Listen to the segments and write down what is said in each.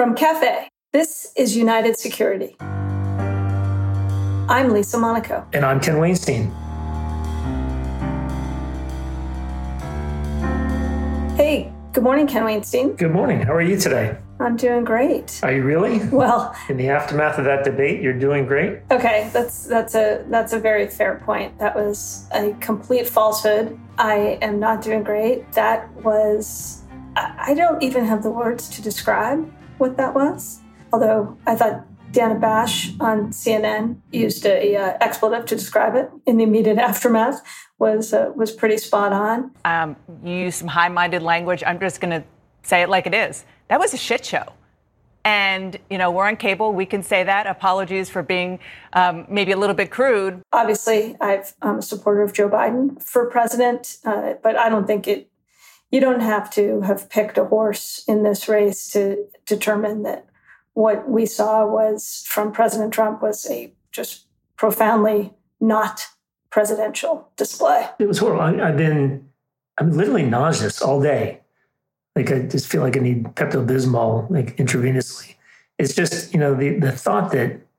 From Cafe, this is United Security. I'm Lisa Monaco. And I'm Ken Weinstein. Hey, good morning, Ken Weinstein. Good morning. How are you today? I'm doing great. Are you really? Well, in the aftermath of that debate, you're doing great? Okay, that's a very fair point. That was a complete falsehood. I am not doing great. That was, I don't even have the words to describe what that was. Although I thought Dana Bash on CNN used a expletive to describe it in the immediate aftermath was pretty spot on. You used some high-minded language. I'm just going to say it like it is. That was a shit show. And, we're on cable. We can say that. Apologies for being maybe a little bit crude. Obviously, I'm a supporter of Joe Biden for president, but I don't think you don't have to have picked a horse in this race to determine that what we saw was from President Trump was a just profoundly not presidential display. It was horrible. I'm literally nauseous all day. Like, I just feel like I need Pepto-Bismol, like, intravenously. It's just, the thought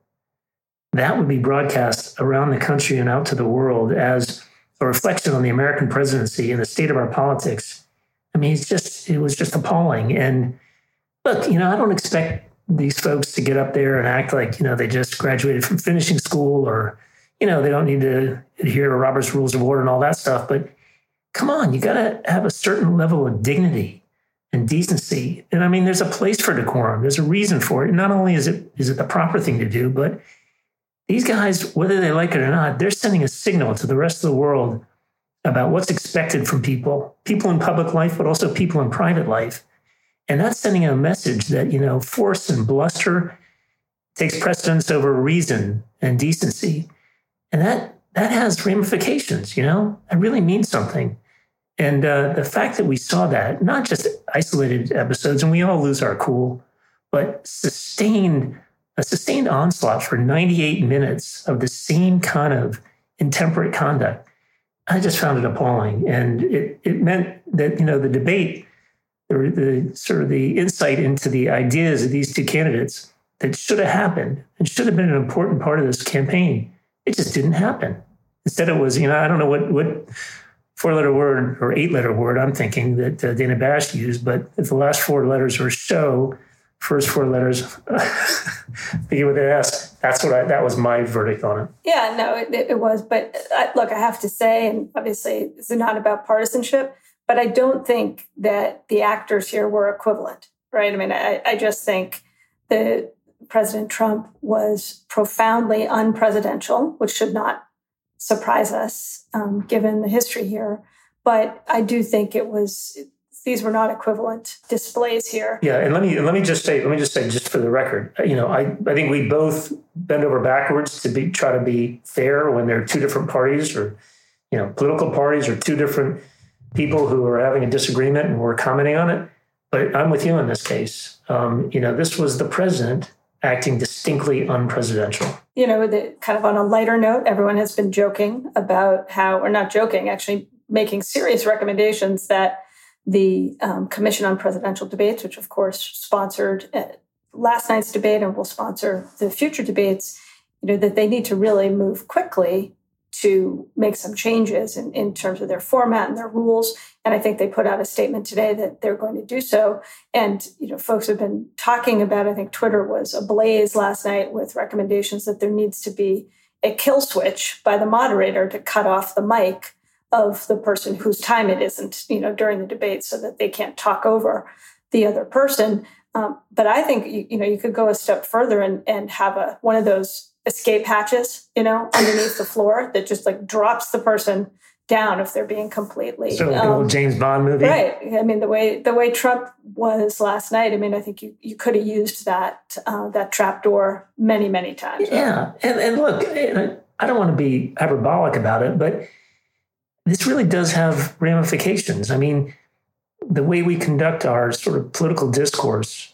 that would be broadcast around the country and out to the world as a reflection on the American presidency and the state of our politics. I mean, it was just appalling. And look, I don't expect these folks to get up there and act like, they just graduated from finishing school or, they don't need to adhere to Robert's Rules of Order and all that stuff. But come on, you got to have a certain level of dignity and decency. And I mean, there's a place for decorum. There's a reason for it. And not only is it the proper thing to do, but these guys, whether they like it or not, they're sending a signal to the rest of the world about what's expected from people in public life, but also people in private life. And that's sending a message that, force and bluster takes precedence over reason and decency. And that has ramifications, That really means something. And the fact that we saw that, not just isolated episodes, and we all lose our cool, but a sustained onslaught for 98 minutes of the same kind of intemperate conduct, I just found it appalling. And it meant that, the debate, the sort of the insight into the ideas of these two candidates that should have happened and should have been an important part of this campaign, it just didn't happen. Instead it was, I don't know what 4-letter word or 8-letter word I'm thinking that Dana Bash used, but if the last 4 letters were show, first 4 letters begin with an S. That was my verdict on it. Yeah, no, it was. But look, I have to say, and obviously it's not about partisanship, but I don't think that the actors here were equivalent, right? I mean, I just think that President Trump was profoundly unpresidential, which should not surprise us, given the history here. But I do think these were not equivalent displays here. Yeah, and let me just say, just for the record, I think we both bend over backwards to try to be fair when there are two different parties or, political parties or two different people who are having a disagreement and we're commenting on it. But I'm with you in this case. This was the president acting distinctly unpresidential. Kind of on a lighter note, everyone has been joking about how, or not joking, actually making serious recommendations that the Commission on Presidential Debates, which of course sponsored last night's debate and will sponsor the future debates, that they need to really move quickly to make some changes in terms of their format and their rules. And I think they put out a statement today that they're going to do so. And, folks have been talking about, I think Twitter was ablaze last night with recommendations that there needs to be a kill switch by the moderator to cut off the mic of the person whose time it isn't, during the debate so that they can't talk over the other person. But I think, you could go a step further and have one of those escape hatches, underneath the floor that just like drops the person down if they're being completely sort of like an old James Bond movie, right? I mean, the way Trump was last night. I mean, I think you could have used that trapdoor many times. Yeah, and look, I don't want to be hyperbolic about it, but this really does have ramifications. I mean, the way we conduct our sort of political discourse,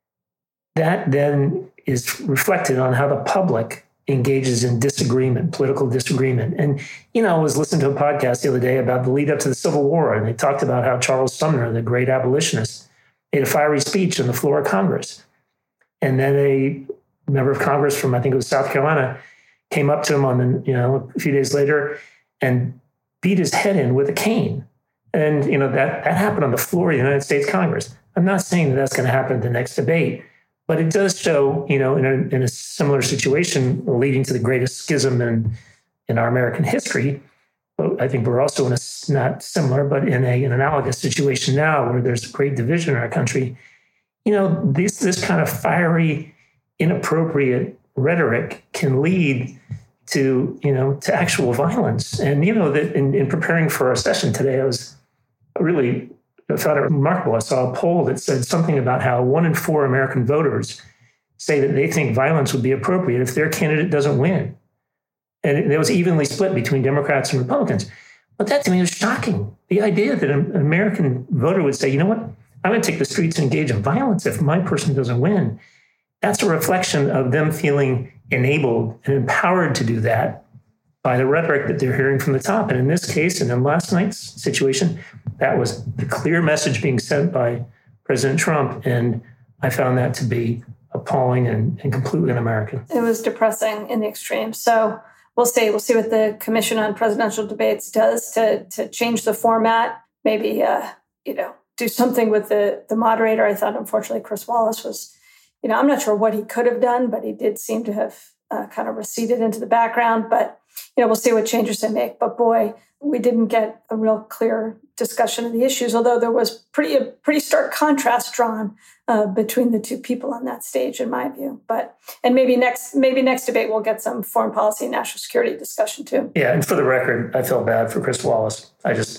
that then is reflected on how the public engages in disagreement, political disagreement. And, I was listening to a podcast the other day about the lead up to the Civil War, and they talked about how Charles Sumner, the great abolitionist, made a fiery speech on the floor of Congress. And then a member of Congress from, I think it was South Carolina, came up to him a few days later and beat his head in with a cane. And, that happened on the floor of the United States Congress. I'm not saying that that's going to happen at the next debate, but it does show, in a similar situation leading to the greatest schism in our American history. But I think we're also in not similar, but in an analogous situation now where there's great division in our country. This kind of fiery, inappropriate rhetoric can lead to actual violence. And, that in preparing for our session today, I found it remarkable. I saw a poll that said something about how 1 in 4 American voters say that they think violence would be appropriate if their candidate doesn't win. And it was evenly split between Democrats and Republicans. But that to me was shocking. The idea that an American voter would say, you know what, I'm going to take the streets and engage in violence if my person doesn't win. That's a reflection of them feeling enabled and empowered to do that by the rhetoric that they're hearing from the top. And in this case, and in last night's situation, that was the clear message being sent by President Trump. And I found that to be appalling and completely un-American. It was depressing in the extreme. So we'll see. We'll see what the Commission on Presidential Debates does to change the format. Maybe, do something with the moderator. I thought, unfortunately, Chris Wallace was, I'm not sure what he could have done, but he did seem to have kind of receded into the background. But, we'll see what changes they make. But boy, we didn't get a real clear discussion of the issues, although there was a pretty stark contrast drawn between the two people on that stage, in my view. And maybe next debate we'll get some foreign policy and national security discussion too. Yeah, and for the record, I feel bad for Chris Wallace.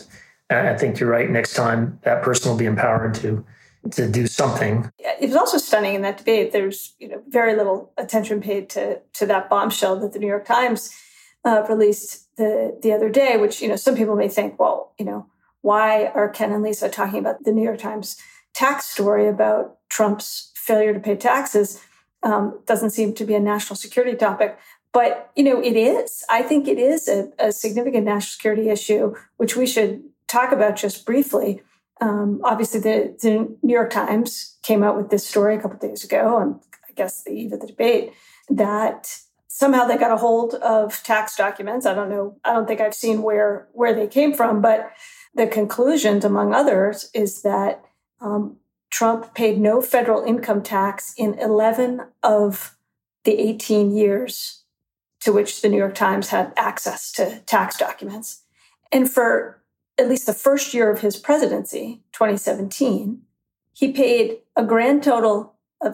I think you're right. Next time, that person will be empowered to do something. It was also stunning in that debate. There's very little attention paid to that bombshell that the New York Times released the other day, which some people may think, well, why are Ken and Lisa talking about the New York Times tax story about Trump's failure to pay taxes? Doesn't seem to be a national security topic. But, it is. I think it is a significant national security issue, which we should talk about just briefly. Obviously, the New York Times came out with this story a couple of days ago, on, I guess, the eve of the debate, that somehow they got a hold of tax documents. I don't know. I don't think I've seen where they came from, but the conclusions, among others, is that Trump paid no federal income tax in 11 of the 18 years to which the New York Times had access to tax documents. And for at least the first year of his presidency, 2017, he paid a grand total of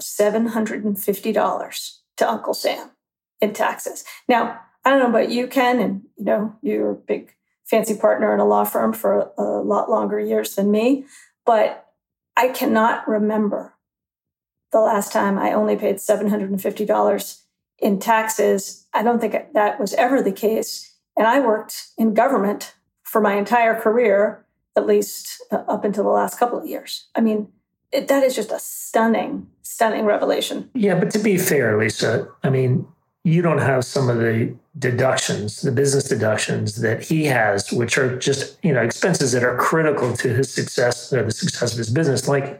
$750 to Uncle Sam in taxes. Now, I don't know about you, Ken, and you're a big fancy partner in a law firm for a lot longer years than me, but I cannot remember the last time I only paid $750 in taxes. I don't think that was ever the case. And I worked in government for my entire career, at least up until the last couple of years. I mean, that is just a stunning revelation. Yeah, but to be fair, Lisa, I mean, you don't have some of the deductions, the business deductions that he has, which are just, expenses that are critical to his success, or the success of his business, like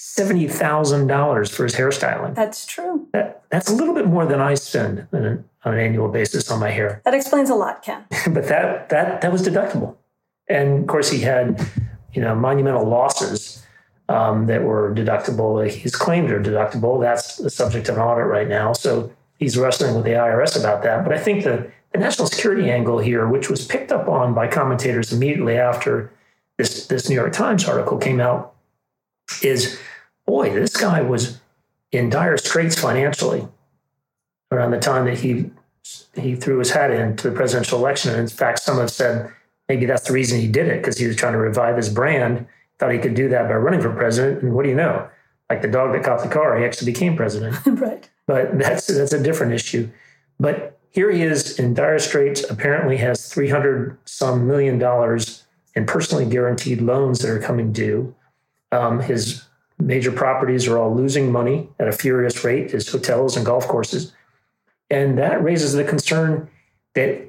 $70,000 for his hairstyling. That's true. That's a little bit more than I spend on an annual basis on my hair. That explains a lot, Ken. But that was deductible. And of course, he had, monumental losses that were deductible. He's claimed are deductible. That's the subject of an audit right now. So he's wrestling with the IRS about that. But I think the national security angle here, which was picked up on by commentators immediately after this New York Times article came out, is, boy, this guy was in dire straits financially around the time that he threw his hat in to the presidential election. And in fact, some have said maybe that's the reason he did it, because he was trying to revive his brand, thought he could do that by running for president. And what do you know? Like the dog that caught the car, he actually became president. Right. But that's a different issue. But here he is in dire straits, apparently has $300-some million in personally guaranteed loans that are coming due. His major properties are all losing money at a furious rate, his hotels and golf courses. And that raises the concern that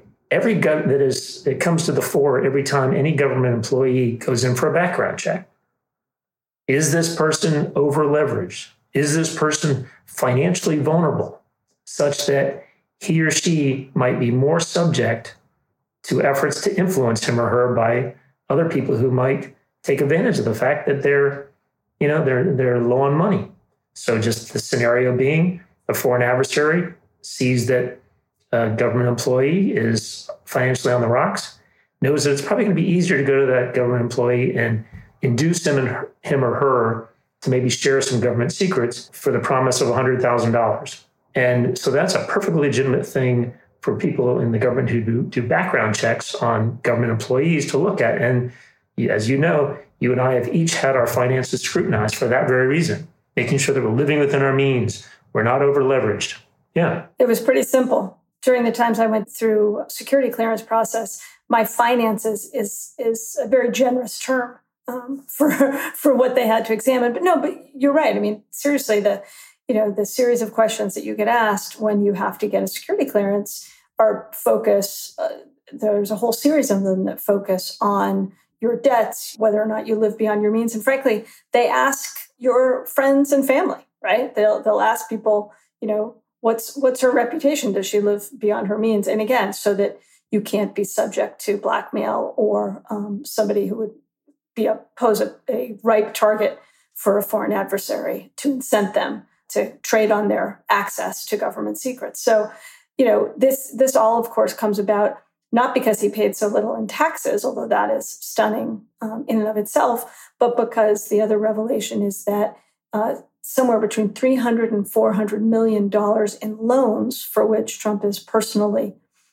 it comes to the fore every time any government employee goes in for a background check. Is this person over leveraged? Is this person financially vulnerable, such that he or she might be more subject to efforts to influence him or her by other people who might take advantage of the fact that they're low on money. So just the scenario being, a foreign adversary sees that a government employee is financially on the rocks, knows that it's probably going to be easier to go to that government employee and induce him or her to maybe share some government secrets for the promise of $100,000. And so that's a perfectly legitimate thing for people in the government who do background checks on government employees to look at. And as you know, you and I have each had our finances scrutinized for that very reason, making sure that we're living within our means. We're not over leveraged. Yeah. It was pretty simple. During the times I went through security clearance process, my finances is a very generous term for what they had to examine. But you're right. I mean, seriously, the series of questions that you get asked when you have to get a security clearance are there's a whole series of them that focus on your debts, whether or not you live beyond your means. And frankly, they ask your friends and family, right? They'll ask people, what's her reputation? Does she live beyond her means? And again, so that you can't be subject to blackmail or somebody who would pose a ripe target for a foreign adversary to incent them to trade on their access to government secrets. So, this all, of course, comes about not because he paid so little in taxes, although that is stunning in and of itself, but because the other revelation is that somewhere between $300 and $400 million in loans for which Trump is personally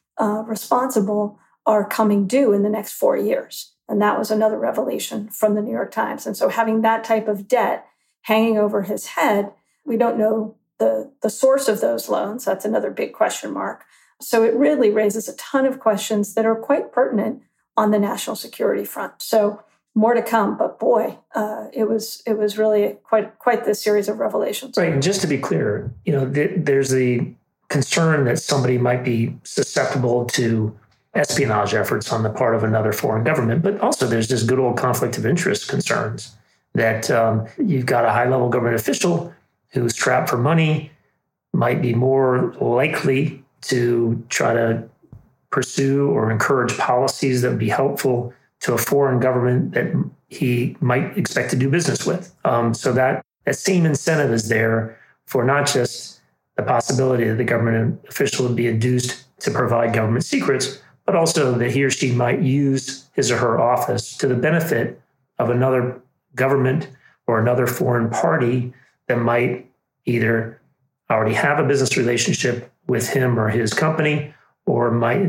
responsible are coming due in the next 4 years. And that was another revelation from the New York Times. And so having that type of debt hanging over his head, we don't know the source of those loans. That's another big question mark. So it really raises a ton of questions that are quite pertinent on the national security front. So more to come, but boy, it was really quite the series of revelations. Right, and just to be clear, there's the concern that somebody might be susceptible to espionage efforts on the part of another foreign government, but also there's this good old conflict of interest concerns that you've got a high-level government official who's strapped for money, might be more likely to try to pursue or encourage policies that would be helpful to a foreign government that he might expect to do business with. So that same incentive is there for not just the possibility that the government official would be induced to provide government secrets, but also that he or she might use his or her office to the benefit of another government or another foreign party that might either already have a business relationship with him or his company, or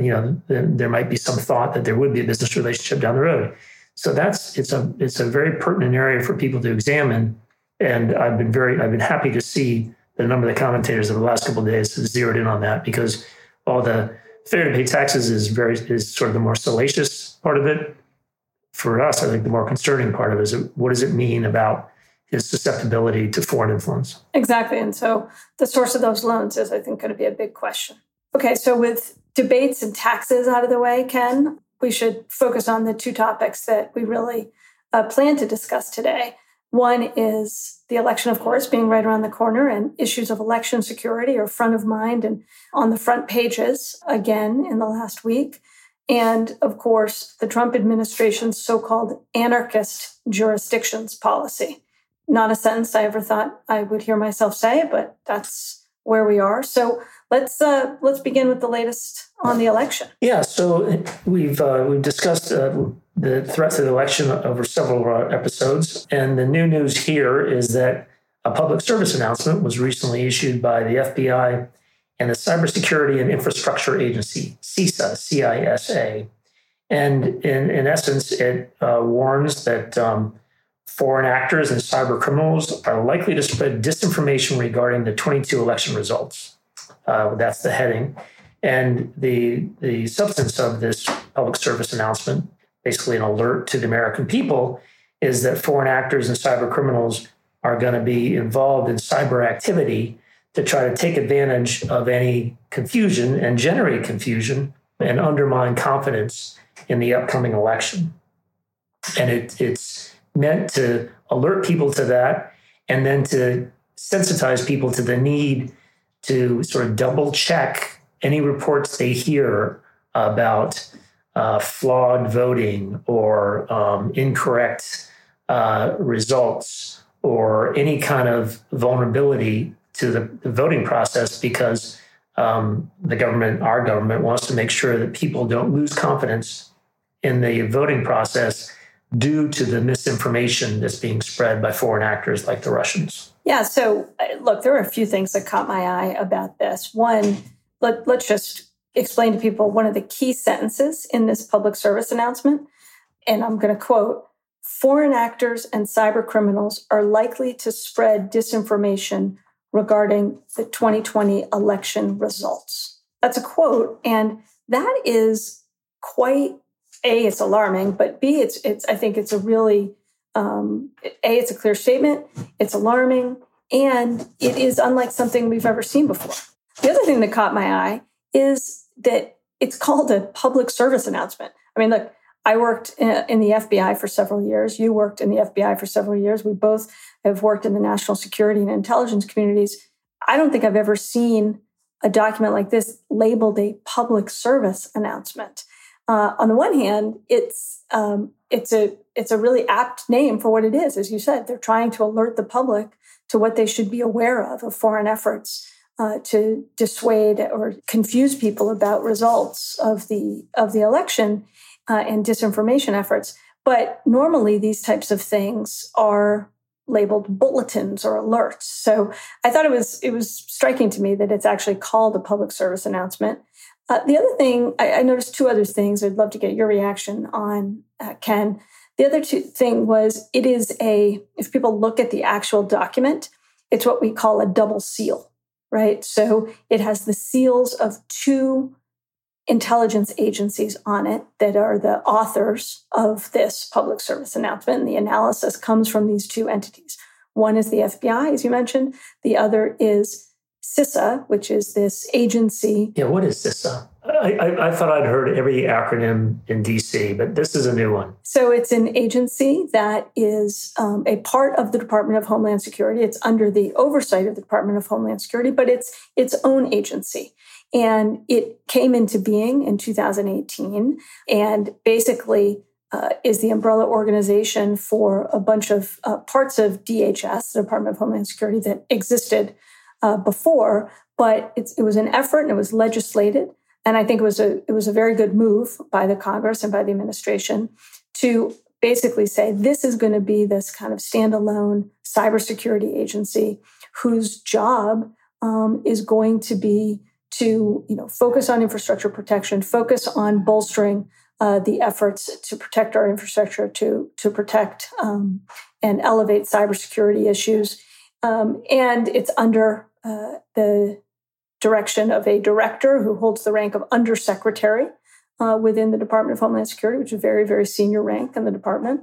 there might be some thought that there would be a business relationship down the road. So it's a very pertinent area for people to examine. And I've been happy to see that a number of the commentators over the last couple of days have zeroed in on that, because while the failure to pay taxes is sort of the more salacious part of it, for us, I think the more concerning part of it is what does it mean about his susceptibility to foreign influence? Exactly. And so the source of those loans is, I think, going to be a big question. Okay, so with debates and taxes out of the way, Ken, we should focus on the two topics that we really plan to discuss today. One is the election, of course, being right around the corner, and issues of election security are front of mind and on the front pages again in the last week. And, of course, the Trump administration's so-called anarchist jurisdictions policy. Not a sentence I ever thought I would hear myself say, but that's where we are. So let's begin with the latest on the election. Yeah, so we've discussed the threats of the election over several episodes, and the new news here is that a public service announcement was recently issued by the FBI and the Cybersecurity and Infrastructure Agency, CISA, C-I-S-A. And in essence, it warns that foreign actors and cyber criminals are likely to spread disinformation regarding the 22 election results. That's the heading. And the substance of this public service announcement, basically an alert to the American people, is that foreign actors and cyber criminals are going to be involved in cyber activity to try to take advantage of any confusion and generate confusion and undermine confidence in the upcoming election. And it's meant to alert people to that, and then to sensitize people to the need to sort of double check any reports they hear about flawed voting or incorrect results or any kind of vulnerability to the voting process, because our government wants to make sure that people don't lose confidence in the voting process due to the misinformation that's being spread by foreign actors like the Russians. Yeah. So look, there are a few things that caught my eye about this. One, let's just explain to people one of the key sentences in this public service announcement. And I'm going to quote, "Foreign actors and cyber criminals are likely to spread disinformation regarding the 2020 election results." That's a quote. And that is quite, A, it's alarming, but B, I think it's a really, it's a clear statement. It's alarming. And it is unlike something we've ever seen before. The other thing that caught my eye is that it's called a public service announcement. I mean, look, I worked in the FBI for several years. You worked in the FBI for several years. We both have worked in the national security and intelligence communities. I don't think I've ever seen a document like this labeled a public service announcement. On the one hand, it's a really apt name for what it is. As you said, they're trying to alert the public to what they should be aware of foreign efforts to dissuade or confuse people about results of the election and disinformation efforts. But normally these types of things are labeled bulletins or alerts. So I thought it was striking to me that it's actually called a public service announcement. The other thing, I noticed two other things I'd love to get your reaction on, Ken. The other thing was if people look at the actual document, it's what we call a double seal, right? So it has the seals of two intelligence agencies on it that are the authors of this public service announcement. And the analysis comes from these two entities. One is the FBI, as you mentioned. The other is CISA, which is this agency. Yeah, what is CISA? I thought I'd heard every acronym in DC, but this is a new one. So it's an agency that is a part of the Department of Homeland Security. It's under the oversight of the Department of Homeland Security, but it's its own agency. And it came into being in 2018 and basically is the umbrella organization for a bunch of parts of DHS, the Department of Homeland Security, that existed before. But it was an effort and it was legislated. And I think it was a very good move by the Congress and by the administration to basically say this is going to be this kind of standalone cybersecurity agency whose job is going to be to focus on infrastructure protection, focus on bolstering the efforts to protect our infrastructure, to protect and elevate cybersecurity issues, and it's under the direction of a director who holds the rank of undersecretary within the Department of Homeland Security, which is a very, very senior rank in the department.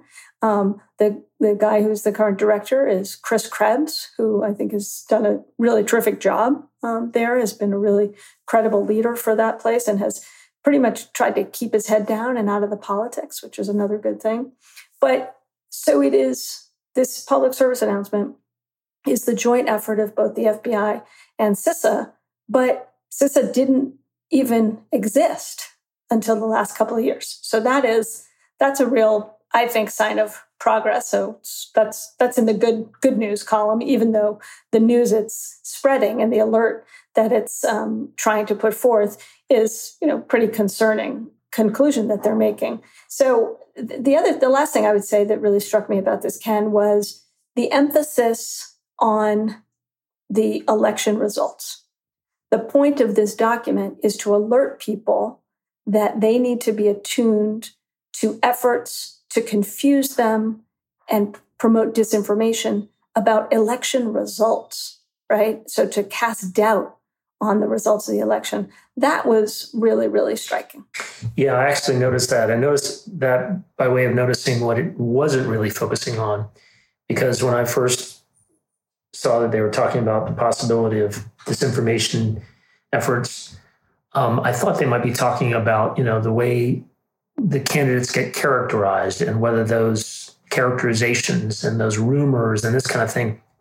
The guy who's the current director is Chris Krebs, who I think has done a really terrific job there, has been a really credible leader for that place and has pretty much tried to keep his head down and out of the politics, which is another good thing. But so it is, this public service announcement is the joint effort of both the FBI and CISA, but CISA didn't even exist until the last couple of years. So that's a real, I think, sign of progress. So that's in the good news column, even though the news it's spreading and the alert that it's trying to put forth is, pretty concerning conclusion that they're making. So the last thing I would say that really struck me about this, Ken, was the emphasis on the election results. The point of this document is to alert people that they need to be attuned to efforts to confuse them and promote disinformation about election results, right? So to cast doubt on the results of the election. That was really, really striking. Yeah, I actually noticed that. I noticed that by way of noticing what it wasn't really focusing on, because when I first saw that they were talking about the possibility of disinformation efforts, I thought they might be talking about, the way the candidates get characterized and whether those characterizations and those rumors and this kind of thing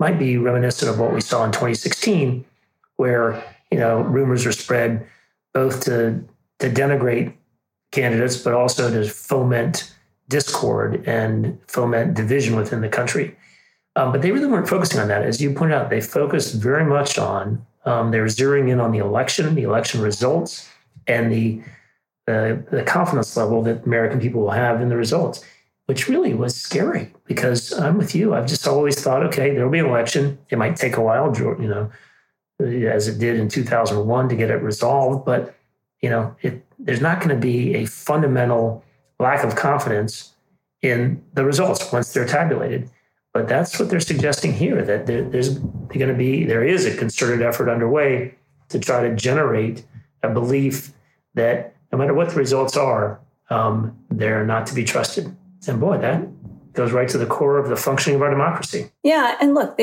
might be reminiscent of what we saw in 2016, where, rumors are spread both to denigrate candidates, but also to foment discord and foment division within the country. But they really weren't focusing on that. As you pointed out, they focused very much on, they were zeroing in on the election results, and the confidence level that American people will have in the results, which really was scary, because I'm with you. I've just always thought, okay, there'll be an election. It might take a while, as it did in 2001 to get it resolved. But, there's not going to be a fundamental lack of confidence in the results once they're tabulated. But that's what they're suggesting here, that there is a concerted effort underway to try to generate a belief that no matter what the results are, they're not to be trusted. And boy, that goes right to the core of the functioning of our democracy. Yeah, and look,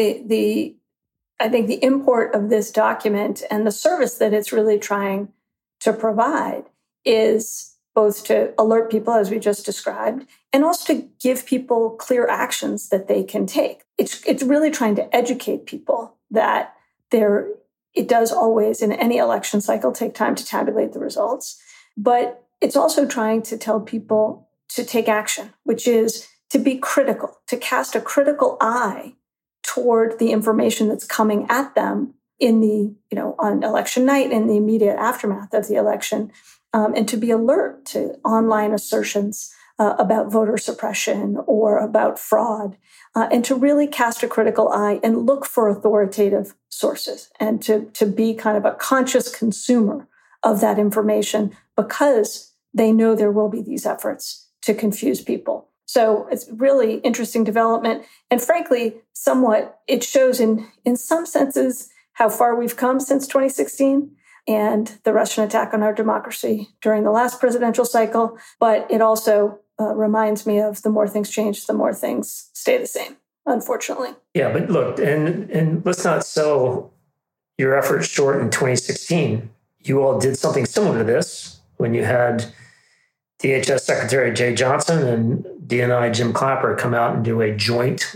I think the import of this document and the service that it's really trying to provide is both to alert people, as we just described, and also to give people clear actions that they can take. It's really trying to educate people that it does always, in any election cycle, take time to tabulate the results. But it's also trying to tell people to take action, which is to be critical, to cast a critical eye toward the information that's coming at them on election night, in the immediate aftermath of the election, and to be alert to online assertions about voter suppression or about fraud, and to really cast a critical eye and look for authoritative sources, and to be kind of a conscious consumer of that information, because they know there will be these efforts to confuse people. So it's really interesting development. And frankly, it shows in some senses how far we've come since 2016 and the Russian attack on our democracy during the last presidential cycle. But it also reminds me of the more things change, the more things stay the same, unfortunately. Yeah, but look, and let's not sell your efforts short in 2016. You all did something similar to this when you had DHS Secretary Jay Johnson and DNI Jim Clapper come out and do a joint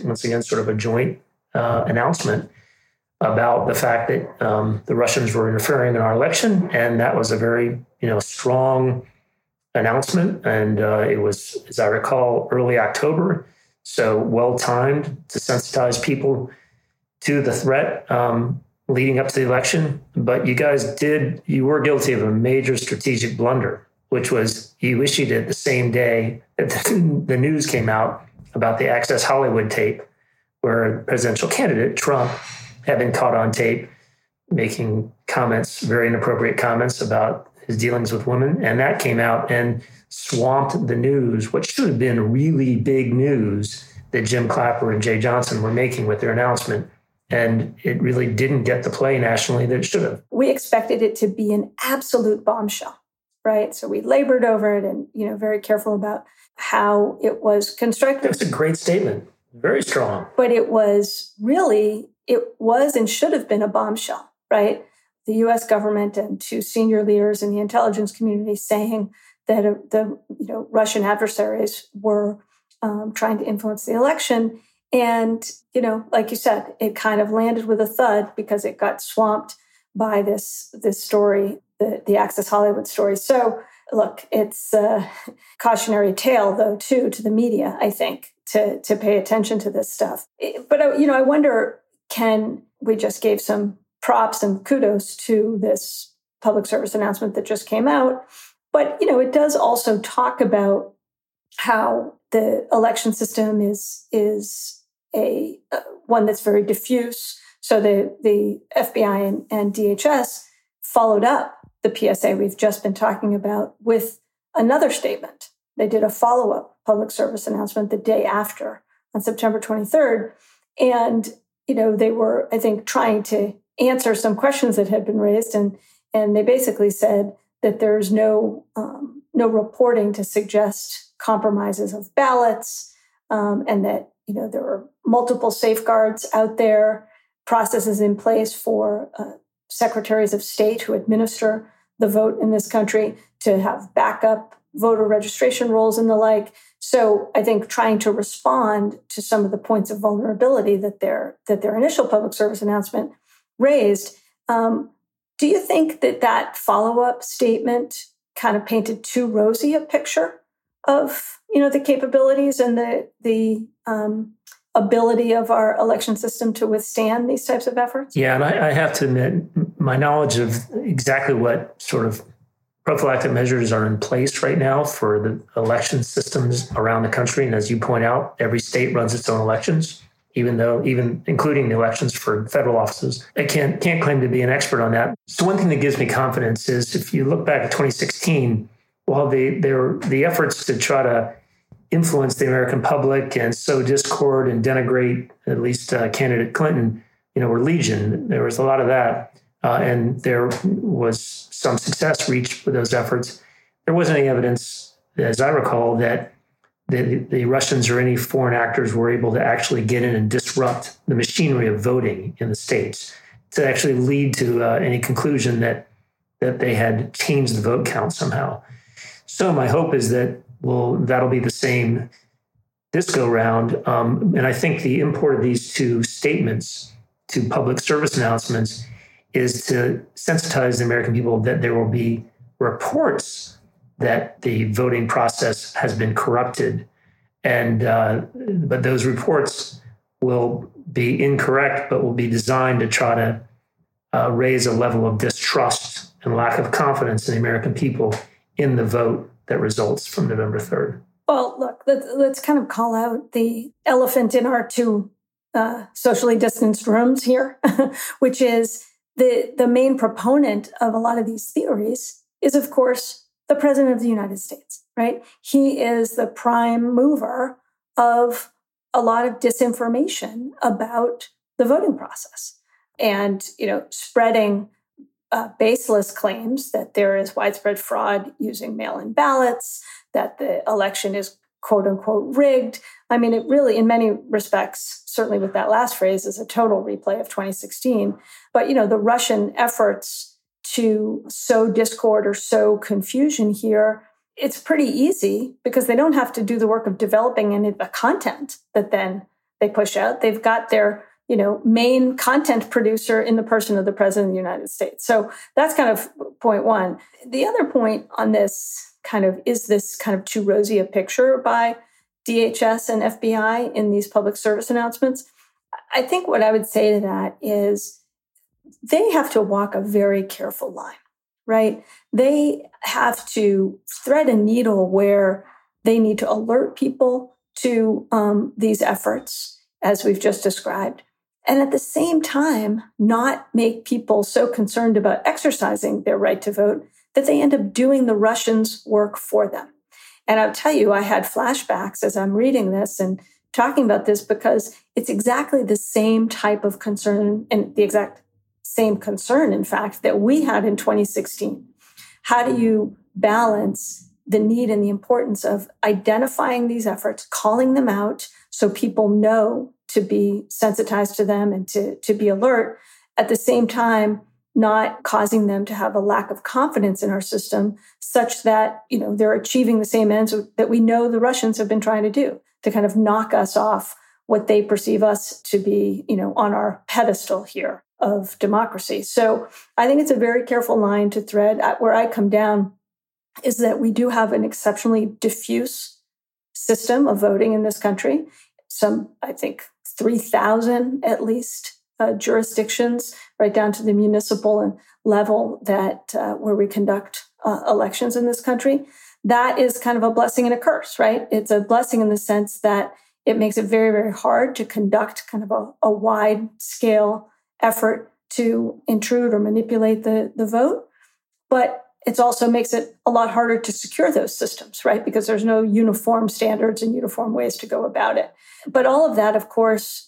announcement about the fact that the Russians were interfering in our election. And that was a very, strong announcement. And it was, as I recall, early October. So well-timed to sensitize people to the threat leading up to the election. But you were guilty of a major strategic blunder, which was you issued it the same day that the news came out about the Access Hollywood tape, where presidential candidate Trump had been caught on tape making very inappropriate comments about his dealings with women. And that came out and swamped the news, what should have been really big news that Jim Clapper and Jay Johnson were making with their announcement. And it really didn't get the play nationally that it should have. We expected it to be an absolute bombshell, right? So we labored over it and, very careful about how it was constructed. It's a great statement. Very strong. But it was and should have been a bombshell, right? The U.S. government and two senior leaders in the intelligence community saying that the Russian adversaries were trying to influence the election. And, like you said, it kind of landed with a thud because it got swamped by this story, the Access Hollywood story. So, look, it's a cautionary tale, though, too, to the media, I think, to pay attention to this stuff. But, I wonder, we just gave some props and kudos to this public service announcement that just came out. But, it does also talk about how the election system is a one that's very diffuse. So the FBI and DHS followed up the PSA we've just been talking about with another statement. They did a follow-up public service announcement the day after, on September 23rd. And, they were, I think, trying to answer some questions that had been raised. And they basically said that there's no reporting to suggest compromises of ballots, and that, there are multiple safeguards out there, processes in place for secretaries of state who administer the vote in this country to have backup voter registration rolls and the like. So I think trying to respond to some of the points of vulnerability that their initial public service announcement raised, do you think that follow-up statement kind of painted too rosy a picture of the capabilities and the ability of our election system to withstand these types of efforts? Yeah, and I have to admit, my knowledge of exactly what sort of prophylactic measures are in place right now for the election systems around the country, and as you point out, every state runs its own elections, even including the elections for federal offices. I can't claim to be an expert on that. So one thing that gives me confidence is if you look back at 2016, while the efforts to try to influence the American public and sow discord and denigrate at least candidate Clinton, were legion. There was a lot of that. And there was some success reached with those efforts. There wasn't any evidence, as I recall, that the Russians or any foreign actors were able to actually get in and disrupt the machinery of voting in the states to actually lead to any conclusion that they had changed the vote count somehow. So my hope is that'll be the same this go round. And I think the import of these two statements to public service announcements is to sensitize the American people that there will be reports that the voting process has been corrupted. And but those reports will be incorrect, but will be designed to try to raise a level of distrust and lack of confidence in the American people in the vote that results from November 3rd. Well, look, let's kind of call out the elephant in our two socially distanced rooms here, which is the main proponent of a lot of these theories is, of course, the President of the United States, right? He is the prime mover of a lot of disinformation about the voting process and, spreading baseless claims that there is widespread fraud using mail-in ballots, that the election is quote unquote rigged. I mean, it really, in many respects, certainly with that last phrase, is a total replay of 2016. But, the Russian efforts to sow discord or sow confusion here, it's pretty easy because they don't have to do the work of developing any of the content that then they push out. They've got their main content producer in the person of the President of the United States. So that's kind of point one. The other point on this is this kind of too rosy a picture by DHS and FBI in these public service announcements? I think what I would say to that is they have to walk a very careful line, right? They have to thread a needle where they need to alert people to these efforts, as we've just described, and at the same time, not make people so concerned about exercising their right to vote that they end up doing the Russians' work for them. And I'll tell you, I had flashbacks as I'm reading this and talking about this because it's exactly the same type of concern and the exact same concern, in fact, that we had in 2016. How do you balance the need and the importance of identifying these efforts, calling them out so people know to be sensitized to them and to be alert, at the same time, not causing them to have a lack of confidence in our system such that, they're achieving the same ends that we know the Russians have been trying to do, to kind of knock us off what they perceive us to be, on our pedestal here of democracy. So I think it's a very careful line to thread. Where I come down is that we do have an exceptionally diffuse system of voting in this country. Some, I think, 3,000 at least jurisdictions, right down to the municipal level that where we conduct elections in this country. That is kind of a blessing and a curse, right? It's a blessing in the sense that it makes it very, very hard to conduct kind of a wide scale effort to intrude or manipulate the vote. But it also makes it a lot harder to secure those systems, right? Because there's no uniform standards and uniform ways to go about it. But all of that, of course,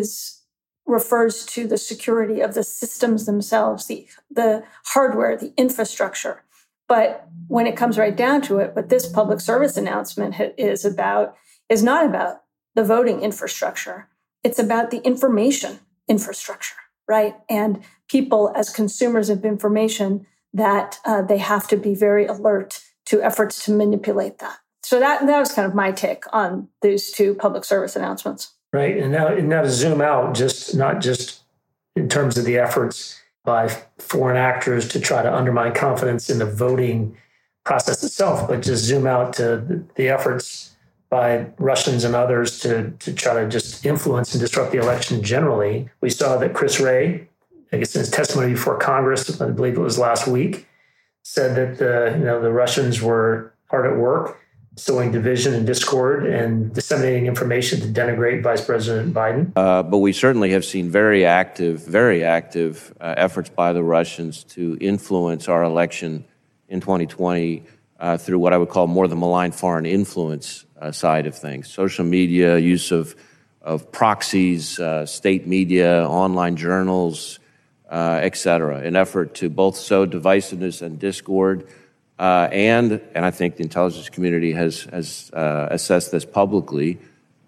refers to the security of the systems themselves, the hardware, the infrastructure. But when it comes right down to it, what this public service announcement is not about the voting infrastructure. It's about the information infrastructure, right? And people as consumers of information that they have to be very alert to efforts to manipulate that. So that was kind of my take on these two public service announcements. Right. And now to zoom out, not just in terms of the efforts by foreign actors to try to undermine confidence in the voting process itself, but just zoom out to the efforts by Russians and others to try to just influence and disrupt the election generally. We saw that Chris Wray, I guess in his testimony before Congress, I believe it was last week, said that the Russians were hard at work sowing division and discord and disseminating information to denigrate Vice President Biden. But we certainly have seen very active efforts by the Russians to influence our election in 2020 through what I would call more the malign foreign influence side of things. Social media, use of proxies, state media, online journals, et cetera, an effort to both sow divisiveness and discord. And I think the intelligence community has assessed this publicly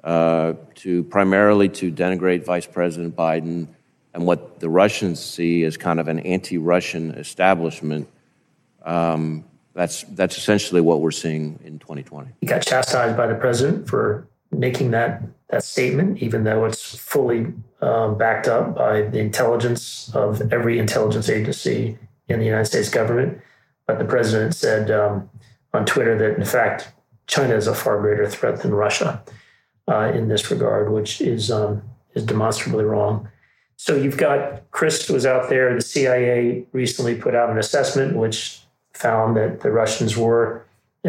primarily to denigrate Vice President Biden and what the Russians see as kind of an anti-Russian establishment. That's essentially what we're seeing in 2020. He got chastised by the president for making that statement, even though it's fully backed up by the intelligence of every intelligence agency in the United States government. But the president said on Twitter that, in fact, China is a far greater threat than Russia in this regard, which is demonstrably wrong. So you've got Chris was out there. The CIA recently put out an assessment which found that the Russians were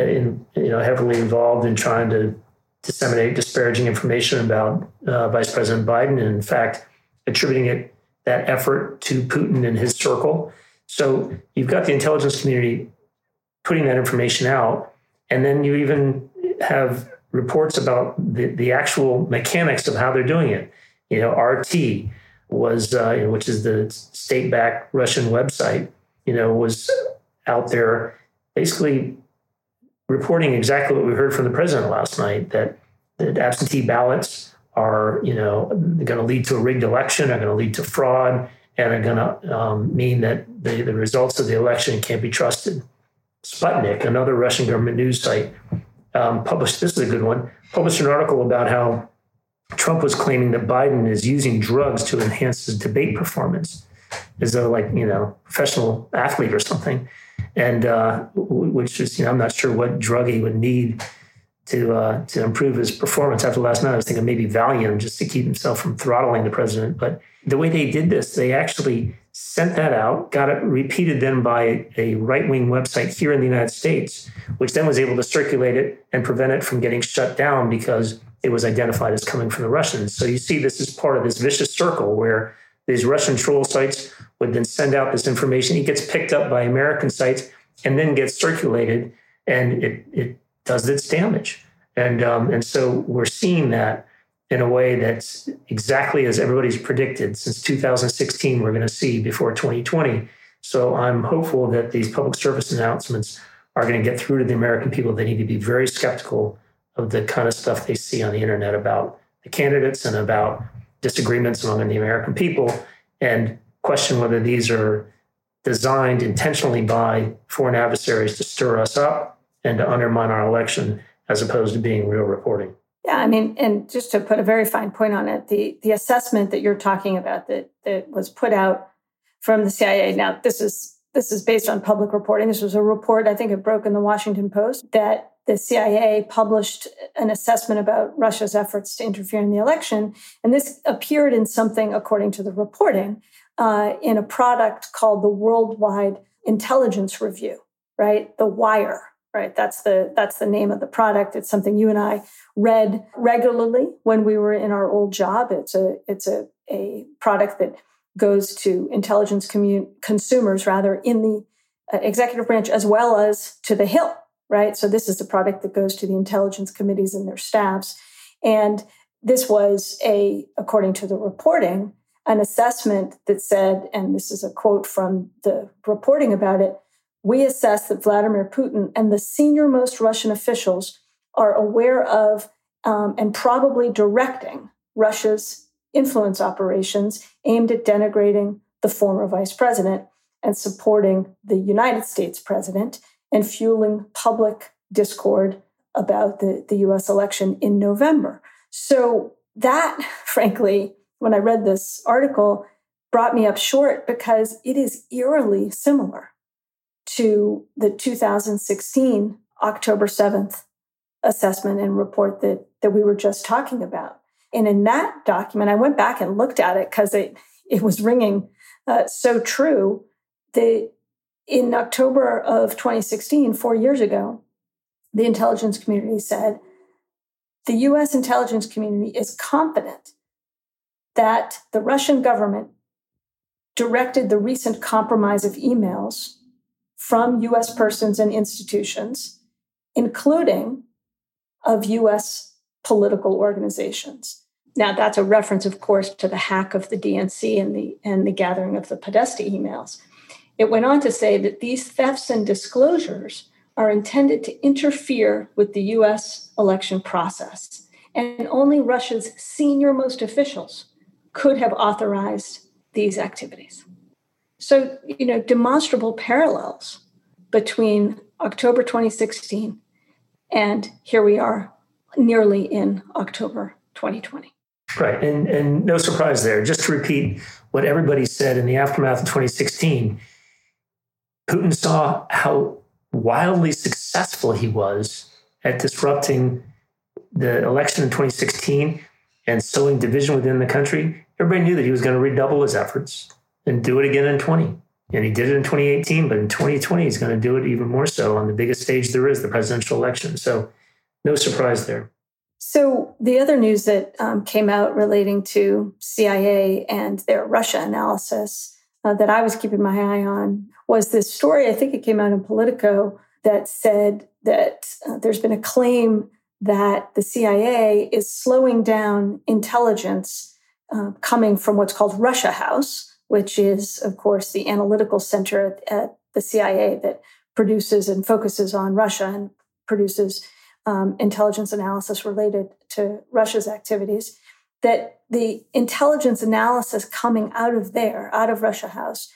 heavily involved in trying to disseminate disparaging information about Vice President Biden, and in fact, attributing that effort to Putin and his circle. So you've got the intelligence community putting that information out, and then you even have reports about the actual mechanics of how they're doing it. RT was, which is the state-backed Russian website, was out there basically reporting exactly what we heard from the president last night, that absentee ballots are, going to lead to a rigged election, are going to lead to fraud, and are going to mean that the results of the election can't be trusted. Sputnik, another Russian government news site, published an article about how Trump was claiming that Biden is using drugs to enhance his debate performance, as though professional athlete or something. And which is, I'm not sure what drug he would need to improve his performance. After last night, I was thinking maybe Valium, just to keep himself from throttling the president. But the way they did this, they actually sent that out, got it repeated then by a right-wing website here in the United States, which then was able to circulate it and prevent it from getting shut down because it was identified as coming from the Russians. So you see this is part of this vicious circle where these Russian troll sites would then send out this information. It gets picked up by American sites and then gets circulated, and it does its damage. And so we're seeing that in a way that's exactly as everybody's predicted since 2016 we're going to see before 2020. So I'm hopeful that these public service announcements are going to get through to the American people. They need to be very skeptical of the kind of stuff they see on the internet about the candidates and about disagreements among the American people, and question whether these are designed intentionally by foreign adversaries to stir us up and to undermine our election, as opposed to being real reporting. Yeah, and just to put a very fine point on it, the assessment that you're talking about that was put out from the CIA. Now, this is based on public reporting. This was a report, I think it broke in the Washington Post, that the CIA published an assessment about Russia's efforts to interfere in the election. And this appeared in something, according to the reporting, in a product called the Worldwide Intelligence Review, right? The Wire. Right, that's the name of the product. It's something you and I read regularly when we were in our old job. It's a product that goes to intelligence consumers rather in the executive branch as well as to the Hill. Right, so this is the product that goes to the intelligence committees and their staffs. And this was according to the reporting, an assessment that said, and this is a quote from the reporting about it, "We assess that Vladimir Putin and the senior-most Russian officials are aware of and probably directing Russia's influence operations aimed at denigrating the former vice president and supporting the United States president and fueling public discord about the US election in November. So that, frankly, when I read this article, brought me up short because it is eerily similar to the 2016 October 7th assessment and report that we were just talking about. And in that document, I went back and looked at it because it was ringing so true. In October of 2016, 4 years ago, the intelligence community said, the U.S. intelligence community is confident that the Russian government directed the recent compromise of emails from U.S. persons and institutions, including of U.S. political organizations. Now, that's a reference, of course, to the hack of the DNC and the gathering of the Podesta emails. It went on to say that these thefts and disclosures are intended to interfere with the U.S. election process, and only Russia's senior-most officials could have authorized these activities. So, demonstrable parallels between October 2016 and here we are nearly in October 2020. Right. And no surprise there. Just to repeat what everybody said in the aftermath of 2016, Putin saw how wildly successful he was at disrupting the election in 2016 and sowing division within the country. Everybody knew that he was going to redouble his efforts and do it again in 20. And he did it in 2018, but in 2020, he's going to do it even more so on the biggest stage there is, the presidential election. So no surprise there. So the other news that came out relating to CIA and their Russia analysis that I was keeping my eye on was this story, I think it came out in Politico, that said that there's been a claim that the CIA is slowing down intelligence coming from what's called Russia House, which is, of course, the analytical center at the CIA that produces and focuses on Russia and produces intelligence analysis related to Russia's activities, that the intelligence analysis coming out of there, out of Russia House,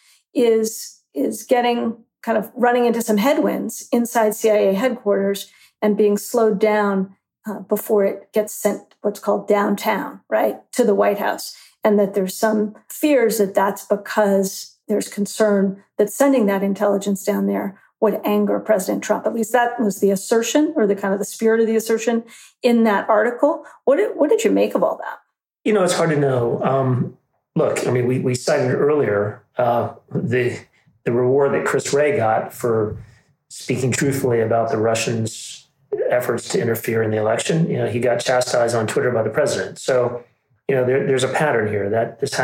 is getting kind of running into some headwinds inside CIA headquarters and being slowed down before it gets sent what's called downtown, right, to the White House. And that there's some fears that that's because there's concern that sending that intelligence down there would anger President Trump. At least that was the assertion, or the kind of the spirit of the assertion in that article. What did you make of all that? It's hard to know. Look, I mean, we cited earlier the reward that Chris Wray got for speaking truthfully about the Russians' efforts to interfere in the election. He got chastised on Twitter by the president. So, there's a pattern here that this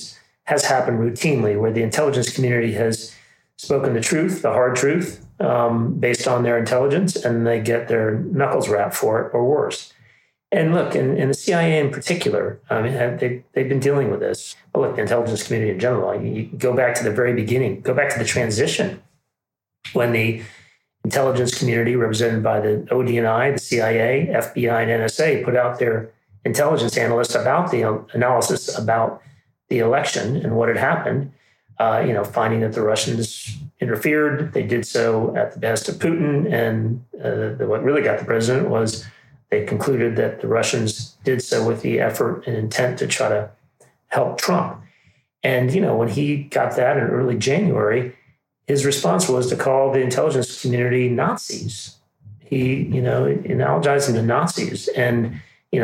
has happened routinely, where the intelligence community has spoken the truth, the hard truth, based on their intelligence, and they get their knuckles rapped for it, or worse. And look, in the CIA in particular, I mean, they've been dealing with this. But look, the intelligence community in general, you go back to the very beginning, go back to the transition, when the intelligence community, represented by the ODNI, the CIA, FBI, and NSA, put out their intelligence analysts about the analysis about the election and what had happened, finding that the Russians interfered. They did so at the behest of Putin. And what really got the president was they concluded that the Russians did so with the effort and intent to try to help Trump. And, when he got that in early January, his response was to call the intelligence community Nazis. He, analogized them to Nazis. And,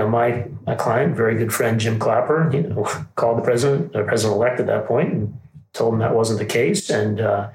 my client, very good friend, Jim Clapper, called the president-elect at that point, and told him that wasn't the case. And the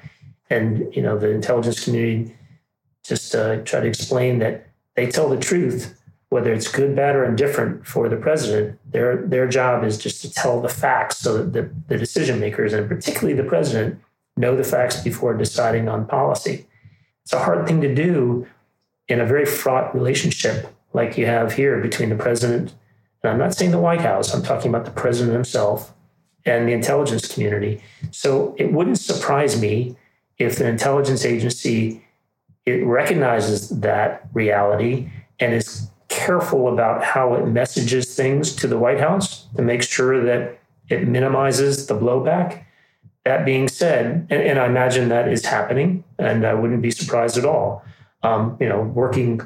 intelligence community just tried to explain that they tell the truth, whether it's good, bad, or indifferent for the president. Their job is just to tell the facts so that the decision makers, and particularly the president, know the facts before deciding on policy. It's a hard thing to do in a very fraught relationship like you have here between the president, and I'm not saying the White House, I'm talking about the president himself and the intelligence community. So it wouldn't surprise me if an intelligence agency, it recognizes that reality and is careful about how it messages things to the White House to make sure that it minimizes the blowback. That being said, and I imagine that is happening, and I wouldn't be surprised at all. Working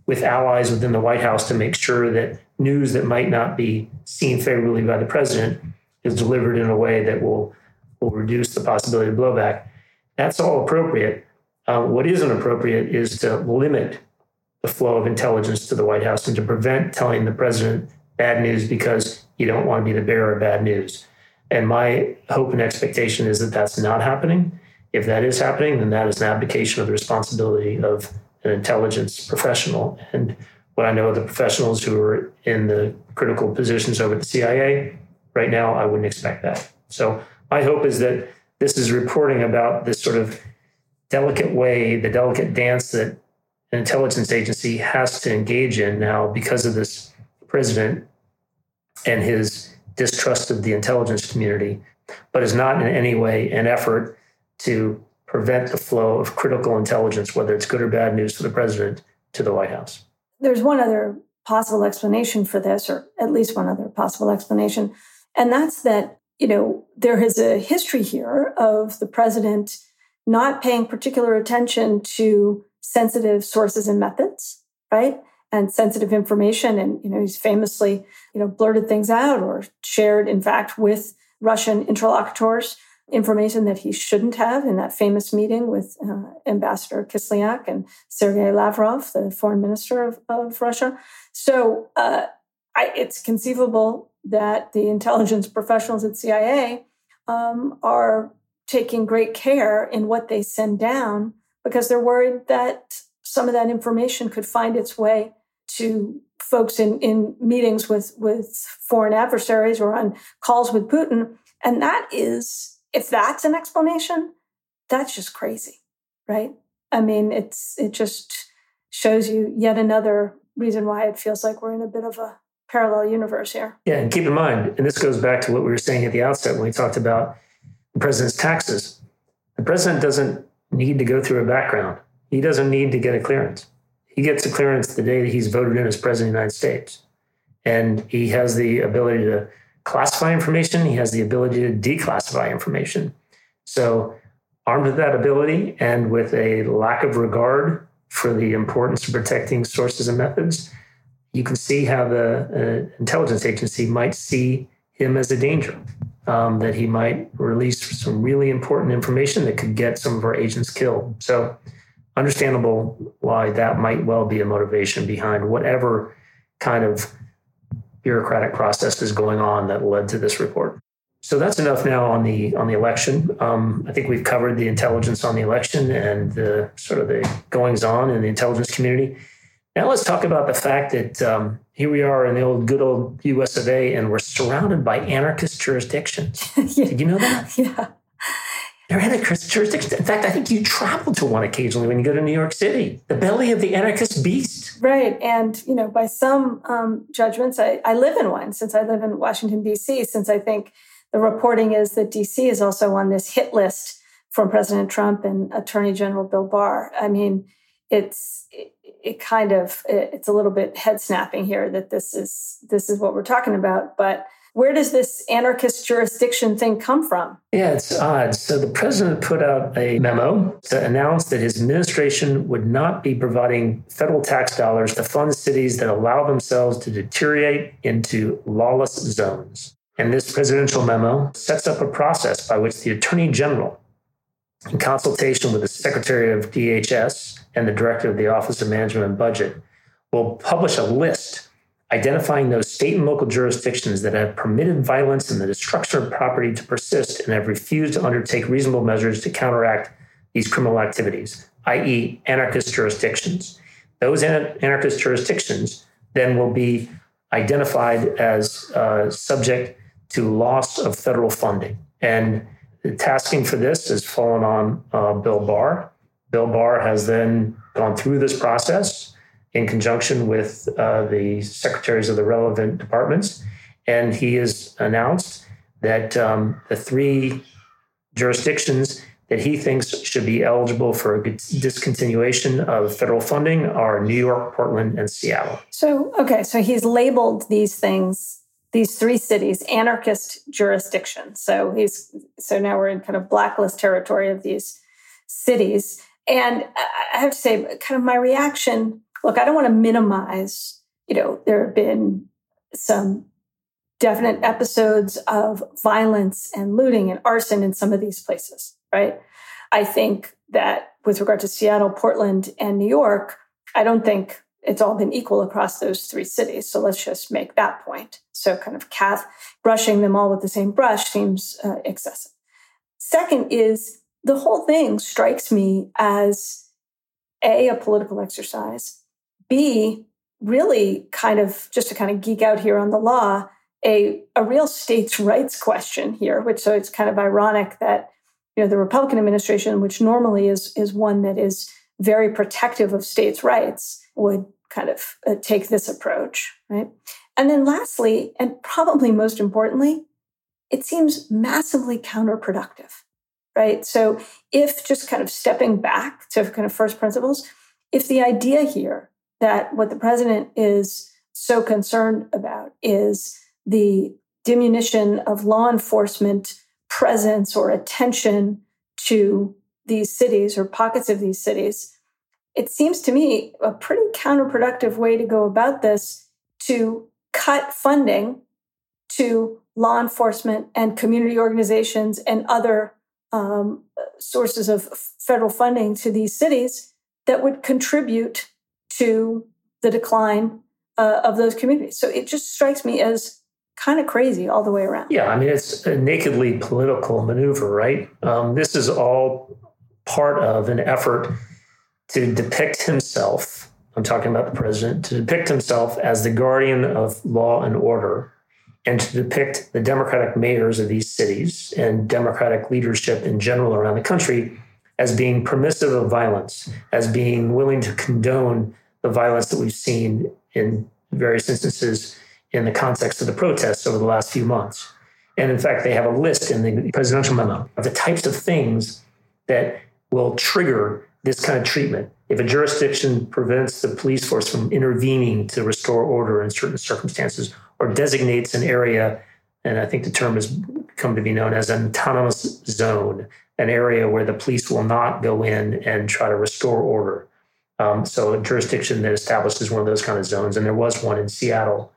with allies within the White House to make sure that news that might not be seen favorably by the president is delivered in a way that will reduce the possibility of blowback. That's all appropriate. What isn't appropriate is to limit the flow of intelligence to the White House and to prevent telling the president bad news because you don't want to be the bearer of bad news. And my hope and expectation is that that's not happening. If that is happening, then that is an abdication of the responsibility of an intelligence professional. And what I know of the professionals who are in the critical positions over at the CIA, right now, I wouldn't expect that. So my hope is that this is reporting about this sort of delicate way, the delicate dance that an intelligence agency has to engage in now because of this president and his distrust of the intelligence community, but is not in any way an effort to prevent the flow of critical intelligence, whether it's good or bad news for the president, to the White House. There's one other possible explanation for this, or at least one other possible explanation, and that's that, there is a history here of the president not paying particular attention to sensitive sources and methods, right? And sensitive information. And, he's famously, blurted things out or shared, in fact, with Russian interlocutors, information that he shouldn't have in that famous meeting with Ambassador Kislyak and Sergei Lavrov, the foreign minister of Russia. So it's conceivable that the intelligence professionals at CIA are taking great care in what they send down because they're worried that some of that information could find its way to folks in meetings with foreign adversaries or on calls with Putin. And that is, if that's an explanation, that's just crazy, right? I mean, it just shows you yet another reason why it feels like we're in a bit of a parallel universe here. Yeah, and keep in mind, and this goes back to what we were saying at the outset when we talked about the president's taxes. The president doesn't need to go through a background. He doesn't need to get a clearance. He gets a clearance the day that he's voted in as president of the United States. And he has the ability to classify information. He has the ability to declassify information. So armed with that ability and with a lack of regard for the importance of protecting sources and methods, you can see how the intelligence agency might see him as a danger, that he might release some really important information that could get some of our agents killed. So understandable why that might well be a motivation behind whatever kind of bureaucratic process is going on that led to this report. So that's enough now on the election. I think we've covered the intelligence on the election and the sort of the goings on in the intelligence community. Now let's talk about the fact that here we are in the good old US of A, and we're surrounded by anarchist jurisdictions. Yeah. Did you know that? Yeah. They're anarchist jurisdictions. In fact, I think you travel to one occasionally when you go to New York City, the belly of the anarchist beast. Right. And, by some judgments, I live in one since I live in Washington, D.C., since I think the reporting is that D.C. is also on this hit list from President Trump and Attorney General Bill Barr. I mean, it's a little bit head snapping here that this is what we're talking about. But where does this anarchist jurisdiction thing come from? Yeah, it's odd. So the president put out a memo to announce that his administration would not be providing federal tax dollars to fund cities that allow themselves to deteriorate into lawless zones. And this presidential memo sets up a process by which the Attorney General, in consultation with the Secretary of DHS and the Director of the Office of Management and Budget, will publish a list identifying those state and local jurisdictions that have permitted violence and the destruction of property to persist and have refused to undertake reasonable measures to counteract these criminal activities, i.e. anarchist jurisdictions. Those anarchist jurisdictions then will be identified as subject to loss of federal funding. And the tasking for this has fallen on Bill Barr. Bill Barr has then gone through this process in conjunction with the secretaries of the relevant departments. And he has announced that the three jurisdictions that he thinks should be eligible for a discontinuation of federal funding are New York, Portland, and Seattle. So he's labeled these things, these three cities, anarchist jurisdictions. So now we're in kind of blacklist territory of these cities. And I have to say, kind of my reaction look, I don't want to minimize, there have been some definite episodes of violence and looting and arson in some of these places, right? I think that with regard to Seattle, Portland, and New York, I don't think it's all been equal across those three cities. So let's just make that point. So kind of brushing them all with the same brush seems excessive. Second is the whole thing strikes me as A, a political exercise, B, really kind of, just to kind of geek out here on the law, a real states' rights question here, so it's kind of ironic that, the Republican administration, which normally is one that is very protective of states' rights, would kind of take this approach, right? And then lastly, and probably most importantly, it seems massively counterproductive, right? So if just kind of stepping back to kind of first principles, if the idea here that what the president is so concerned about is the diminution of law enforcement presence or attention to these cities or pockets of these cities, it seems to me a pretty counterproductive way to go about this to cut funding to law enforcement and community organizations and other sources of federal funding to these cities that would contribute to the decline of those communities. So it just strikes me as kind of crazy all the way around. Yeah, I mean, it's a nakedly political maneuver, right? This is all part of an effort to depict himself, I'm talking about the president, to depict himself as the guardian of law and order, and to depict the Democratic mayors of these cities and Democratic leadership in general around the country as being permissive of violence, as being willing to condone the violence that we've seen in various instances in the context of the protests over the last few months. And in fact, they have a list in the presidential memo of the types of things that will trigger this kind of treatment. If a jurisdiction prevents the police force from intervening to restore order in certain circumstances, or designates an area, and I think the term has come to be known as an autonomous zone, an area where the police will not go in and try to restore order. So a jurisdiction that establishes one of those kind of zones, and there was one in Seattle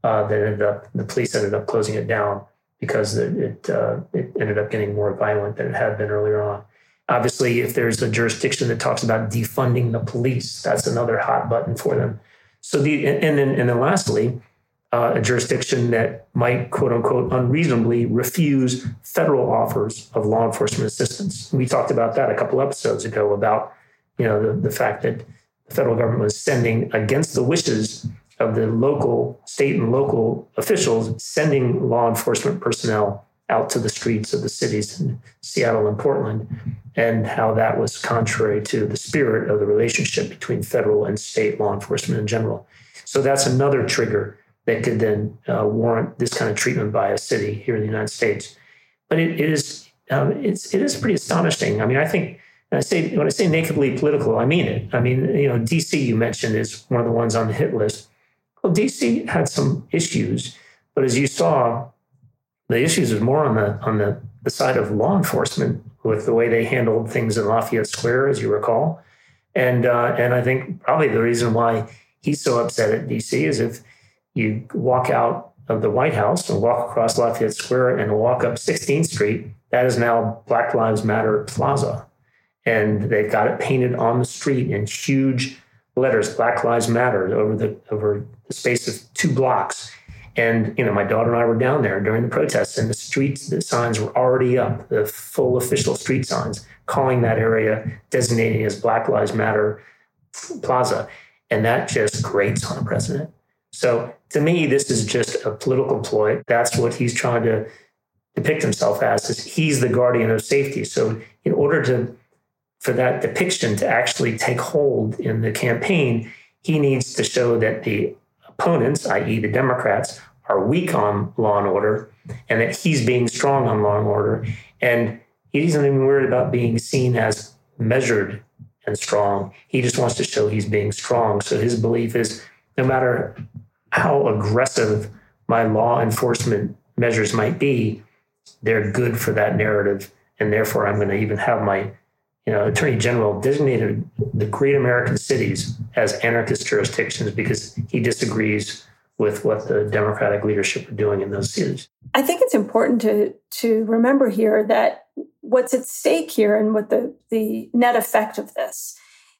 the police ended up closing it down because it ended up getting more violent than it had been earlier on. Obviously, if there's a jurisdiction that talks about defunding the police, that's another hot button for them. So and then lastly, a jurisdiction that might, quote unquote, unreasonably refuse federal offers of law enforcement assistance. We talked about that a couple episodes ago about, the fact that the federal government was sending, against the wishes of the local, state and local officials, sending law enforcement personnel out to the streets of the cities in Seattle and Portland, and how that was contrary to the spirit of the relationship between federal and state law enforcement in general. So that's another trigger that could then warrant this kind of treatment by a city here in the United States. But it is pretty astonishing. I mean, I think when I say nakedly political, I mean it. I mean, DC you mentioned is one of the ones on the hit list. Well, DC had some issues, but as you saw, the issues was more on the side of law enforcement with the way they handled things in Lafayette Square, as you recall. And I think probably the reason why he's so upset at DC is if you walk out of the White House and walk across Lafayette Square and walk up 16th Street, that is now Black Lives Matter Plaza. And they've got it painted on the street in huge letters, Black Lives Matter, over the space of 2 blocks. And, my daughter and I were down there during the protests, and the signs were already up, the full official street signs, calling that area, designating as Black Lives Matter Plaza. And that just grates on the president. So to me, this is just a political ploy. That's what he's trying to depict himself as, is he's the guardian of safety. So in order for that depiction to actually take hold in the campaign, he needs to show that the opponents, i.e. the Democrats, are weak on law and order, and that he's being strong on law and order. And he isn't even worried about being seen as measured and strong. He just wants to show he's being strong. So his belief is no matter how aggressive my law enforcement measures might be, they're good for that narrative. And therefore, I'm going to even have my Attorney General designated the great American cities as anarchist jurisdictions because he disagrees with what the Democratic leadership are doing in those cities. I think it's important to remember here that what's at stake here and what the net effect of this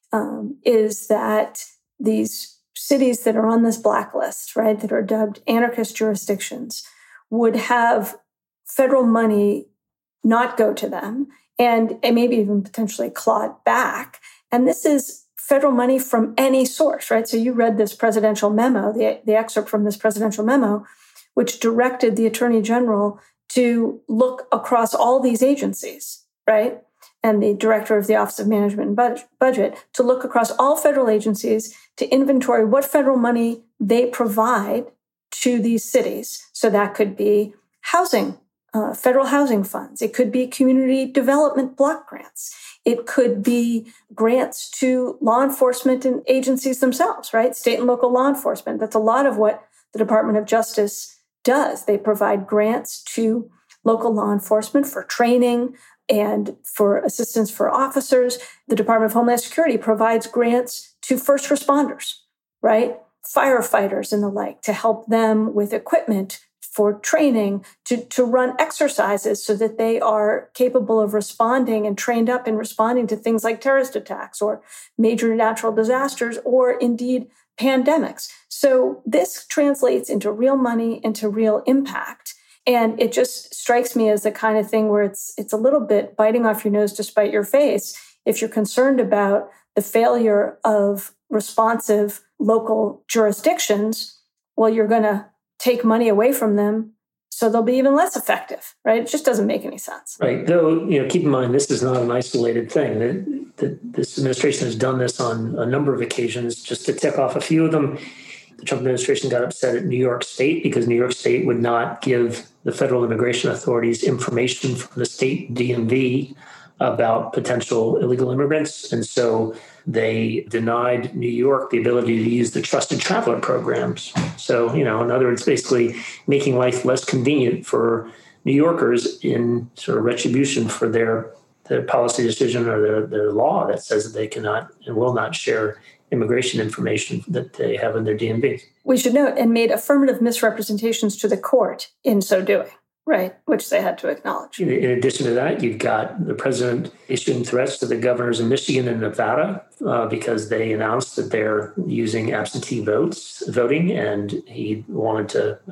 is that these cities that are on this blacklist, right, that are dubbed anarchist jurisdictions, would have federal money not go to them and maybe even potentially clawed back. And this is federal money from any source, right? So you read this presidential memo, the excerpt from this presidential memo, which directed the Attorney General to look across all these agencies, right? And the Director of the Office of Management and Budget to look across all federal agencies to inventory what federal money they provide to these cities. So that could be housing, federal housing funds. It could be community development block grants. It could be grants to law enforcement and agencies themselves, right? State and local law enforcement. That's a lot of what the Department of Justice does. They provide grants to local law enforcement for training and for assistance for officers. The Department of Homeland Security provides grants to first responders, right? Firefighters and the like, to help them with equipment for training, to run exercises so that they are capable of responding and trained up in responding to things like terrorist attacks or major natural disasters or indeed pandemics. So this translates into real money, into real impact. And it just strikes me as the kind of thing where it's a little bit biting off your nose to spite your face if you're concerned about the failure of responsive local jurisdictions. Well, you're going to take money away from them, so they'll be even less effective, right? It just doesn't make any sense. Right. Though, keep in mind, this is not an isolated thing. This administration has done this on a number of occasions. Just to tick off a few of them, the Trump administration got upset at New York State because New York State would not give the federal immigration authorities information from the state DMV about potential illegal immigrants. And so they denied New York the ability to use the trusted traveler programs. So, in other words, basically making life less convenient for New Yorkers in sort of retribution for their policy decision or their law that says that they cannot and will not share immigration information that they have in their DMV. We should note, and made affirmative misrepresentations to the court in so doing. Right, which they had to acknowledge. In addition to that, you've got the president issuing threats to the governors in Michigan and Nevada because they announced that they're using absentee voting, and he wanted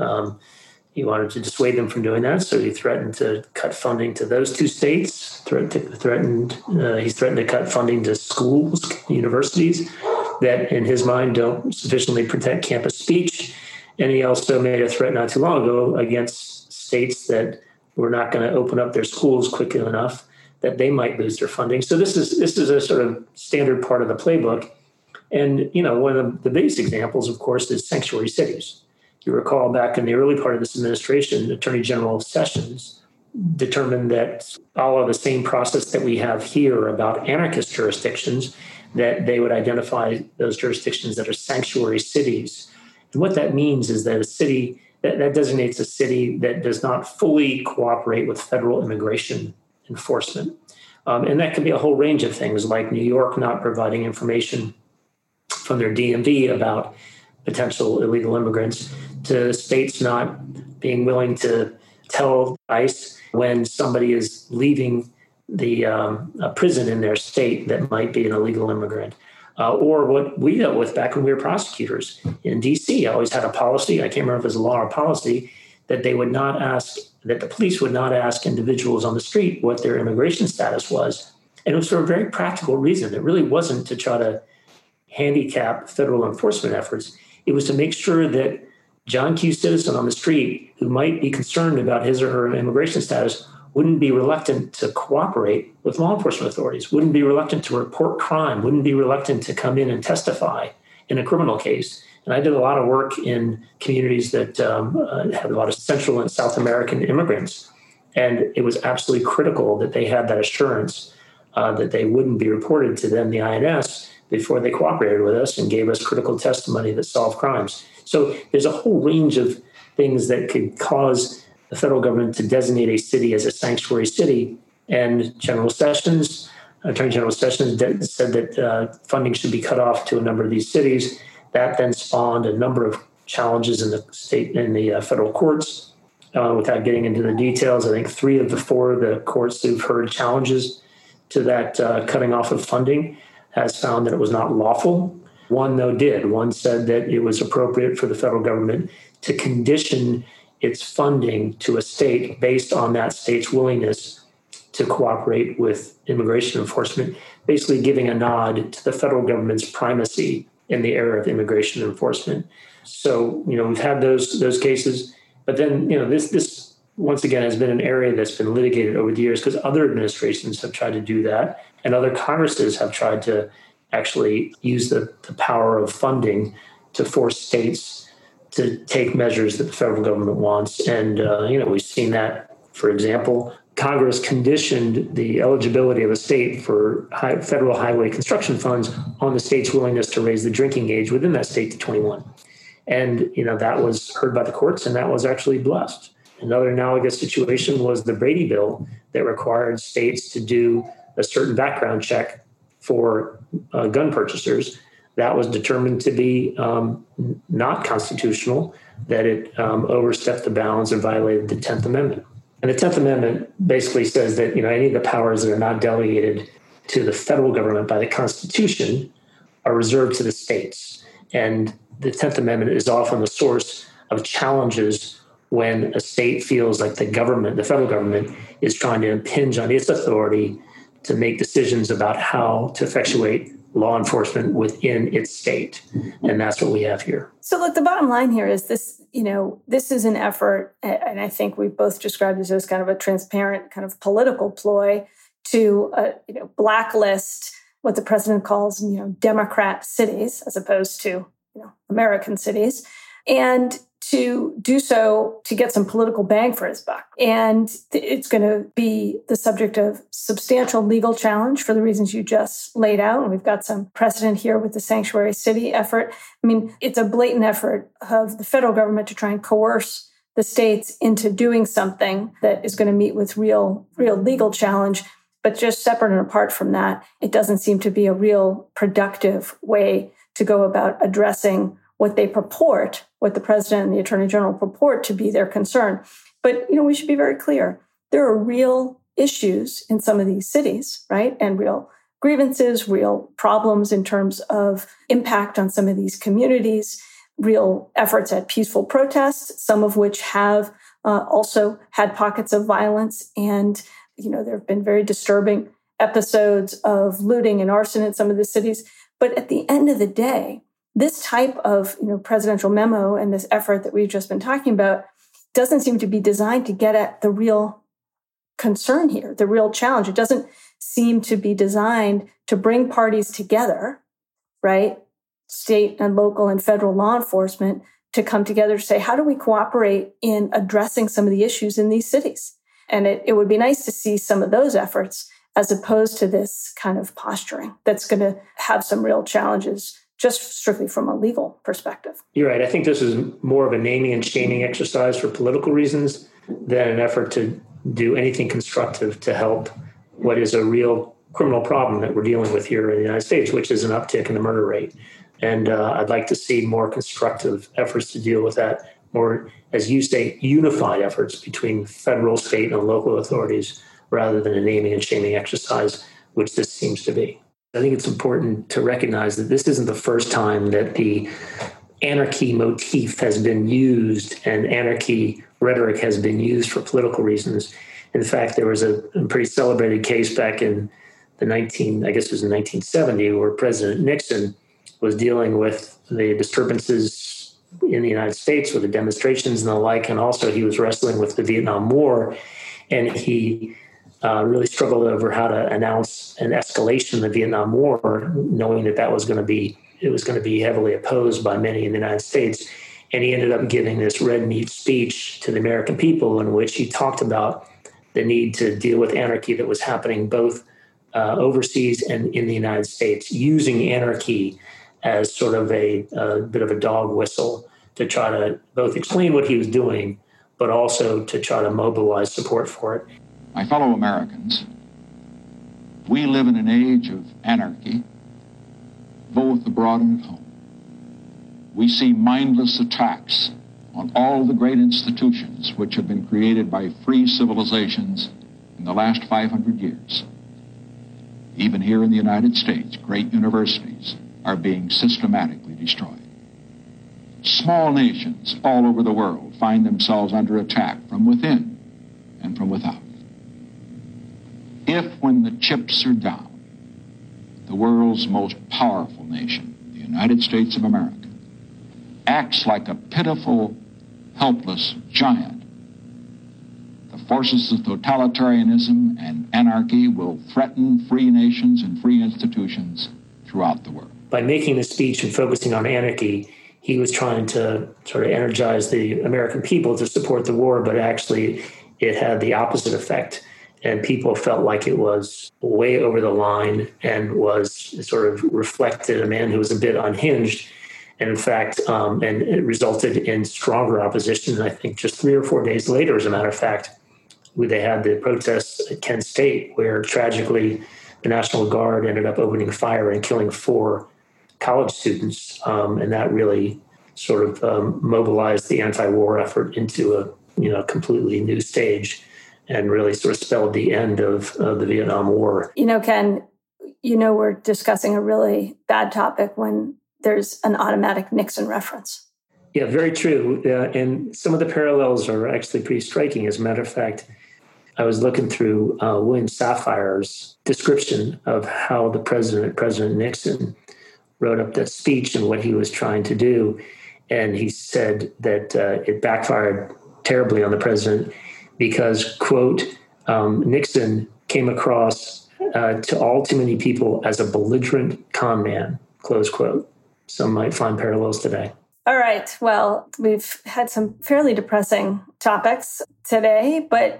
to dissuade them from doing that. So he threatened to cut funding to those two states. He's threatened to cut funding to schools, universities that, in his mind, don't sufficiently protect campus speech. And he also made a threat not too long ago against states that were not going to open up their schools quickly enough that they might lose their funding. So this is a sort of standard part of the playbook. And, one of the biggest examples, of course, is sanctuary cities. You recall back in the early part of this administration, Attorney General Sessions determined that all of the same process that we have here about anarchist jurisdictions, that they would identify those jurisdictions that are sanctuary cities. And what that means is that a city that designates a city that does not fully cooperate with federal immigration enforcement. And that can be a whole range of things, like New York not providing information from their DMV about potential illegal immigrants, to states not being willing to tell ICE when somebody is leaving the prison in their state that might be an illegal immigrant. Or what we dealt with back when we were prosecutors in D.C. I always had a policy, I can't remember if it was a law or policy, that the police would not ask individuals on the street what their immigration status was. And it was for a very practical reason. It really wasn't to try to handicap federal enforcement efforts. It was to make sure that John Q. citizen on the street who might be concerned about his or her immigration status wouldn't be reluctant to cooperate with law enforcement authorities, wouldn't be reluctant to report crime, wouldn't be reluctant to come in and testify in a criminal case. And I did a lot of work in communities that had a lot of Central and South American immigrants. And it was absolutely critical that they had that assurance that they wouldn't be reported to them, the INS, before they cooperated with us and gave us critical testimony that solved crimes. So there's a whole range of things that could cause the federal government to designate a city as a sanctuary city. And General Sessions Attorney General Sessions said that funding should be cut off to a number of these cities. That then spawned a number of challenges in the state and the federal courts. Without getting into the details, I think 3 of the 4 of the courts who've heard challenges to that cutting off of funding has found that it was not lawful. One, though, did. One said that it was appropriate for the federal government to condition its funding to a state based on that state's willingness to cooperate with immigration enforcement, basically giving a nod to the federal government's primacy in the area of immigration enforcement. So, we've had those cases, but then, this once again has been an area that's been litigated over the years because other administrations have tried to do that, and other Congresses have tried to actually use the power of funding to force states to take measures that the federal government wants. And, we've seen that, for example, Congress conditioned the eligibility of a state for federal highway construction funds on the state's willingness to raise the drinking age within that state to 21. And, that was heard by the courts, and that was actually blessed. Another analogous situation was the Brady Bill that required states to do a certain background check for gun purchasers. That was determined to be not constitutional, that it overstepped the bounds and violated the 10th Amendment. And the 10th Amendment basically says that, any of the powers that are not delegated to the federal government by the Constitution are reserved to the states. And the 10th Amendment is often the source of challenges when a state feels like the federal government, is trying to impinge on its authority to make decisions about how to effectuate law enforcement within its state. And that's what we have here. So look, the bottom line here is this, this is an effort, and I think we've both described this as kind of a transparent kind of political ploy to, blacklist what the president calls, Democrat cities as opposed to, American cities, and to do so to get some political bang for his buck. And it's going to be the subject of substantial legal challenge for the reasons you just laid out. And we've got some precedent here with the sanctuary city effort. I mean, it's a blatant effort of the federal government to try and coerce the states into doing something that is going to meet with real legal challenge. But just separate and apart from that, it doesn't seem to be a real productive way to go about addressing what they purport, what the president and the attorney general purport to be their concern. But, we should be very clear. There are real issues in some of these cities, right? And real grievances, real problems in terms of impact on some of these communities, real efforts at peaceful protests, some of which have also had pockets of violence. And, there have been very disturbing episodes of looting and arson in some of the cities. But at the end of the day, this type of presidential memo and this effort that we've just been talking about doesn't seem to be designed to get at the real concern here, the real challenge. It doesn't seem to be designed to bring parties together, right? State and local and federal law enforcement to come together to say, how do we cooperate in addressing some of the issues in these cities? And it would be nice to see some of those efforts as opposed to this kind of posturing that's going to have some real challenges just strictly from a legal perspective. You're right. I think this is more of a naming and shaming exercise for political reasons than an effort to do anything constructive to help what is a real criminal problem that we're dealing with here in the United States, which is an uptick in the murder rate. And I'd like to see more constructive efforts to deal with that, more, as you say, unified efforts between federal, state, and local authorities rather than a naming and shaming exercise, which this seems to be. I think it's important to recognize that this isn't the first time that the anarchy motif has been used and anarchy rhetoric has been used for political reasons. In fact, there was a pretty celebrated case back in the 1970, where President Nixon was dealing with the disturbances in the United States with the demonstrations and the like, and also he was wrestling with the Vietnam War, and he really struggled over how to announce an escalation of the Vietnam War, knowing that was going to be heavily opposed by many in the United States. And he ended up giving this red meat speech to the American people in which he talked about the need to deal with anarchy that was happening both overseas and in the United States, using anarchy as sort of a bit of a dog whistle to try to both explain what he was doing, but also to try to mobilize support for it. My fellow Americans, We live in an age of anarchy, both abroad and at home. We see mindless attacks on all the great institutions which have been created by free civilizations in the last 500 years. Even here in the United States, great universities are being systematically destroyed. Small nations all over the world find themselves under attack from within and from without. If, when the chips are down, the world's most powerful nation, the United States of America, acts like a pitiful, helpless giant, the forces of totalitarianism and anarchy will threaten free nations and free institutions throughout the world. By making the speech and focusing on anarchy, he was trying to sort of energize the American people to support the war, but actually it had the opposite effect. And people felt like it was way over the line and was sort of reflected a man who was a bit unhinged. And in fact, and it resulted in stronger opposition. And I think just 3 or 4 days later, as a matter of fact, they had the protests at Kent State, where tragically the National Guard ended up opening fire and killing 4 college students. And that really sort of mobilized the anti-war effort into a completely new stage, and really sort of spelled the end of the Vietnam War. Ken, we're discussing a really bad topic when there's an automatic Nixon reference. Yeah, very true. And some of the parallels are actually pretty striking. As a matter of fact, I was looking through William Safire's description of how President Nixon, wrote up that speech and what he was trying to do. And he said that it backfired terribly on the president because, quote, Nixon came across to all too many people as a belligerent con man, close quote. Some might find parallels today. All right. Well, we've had some fairly depressing topics today, but,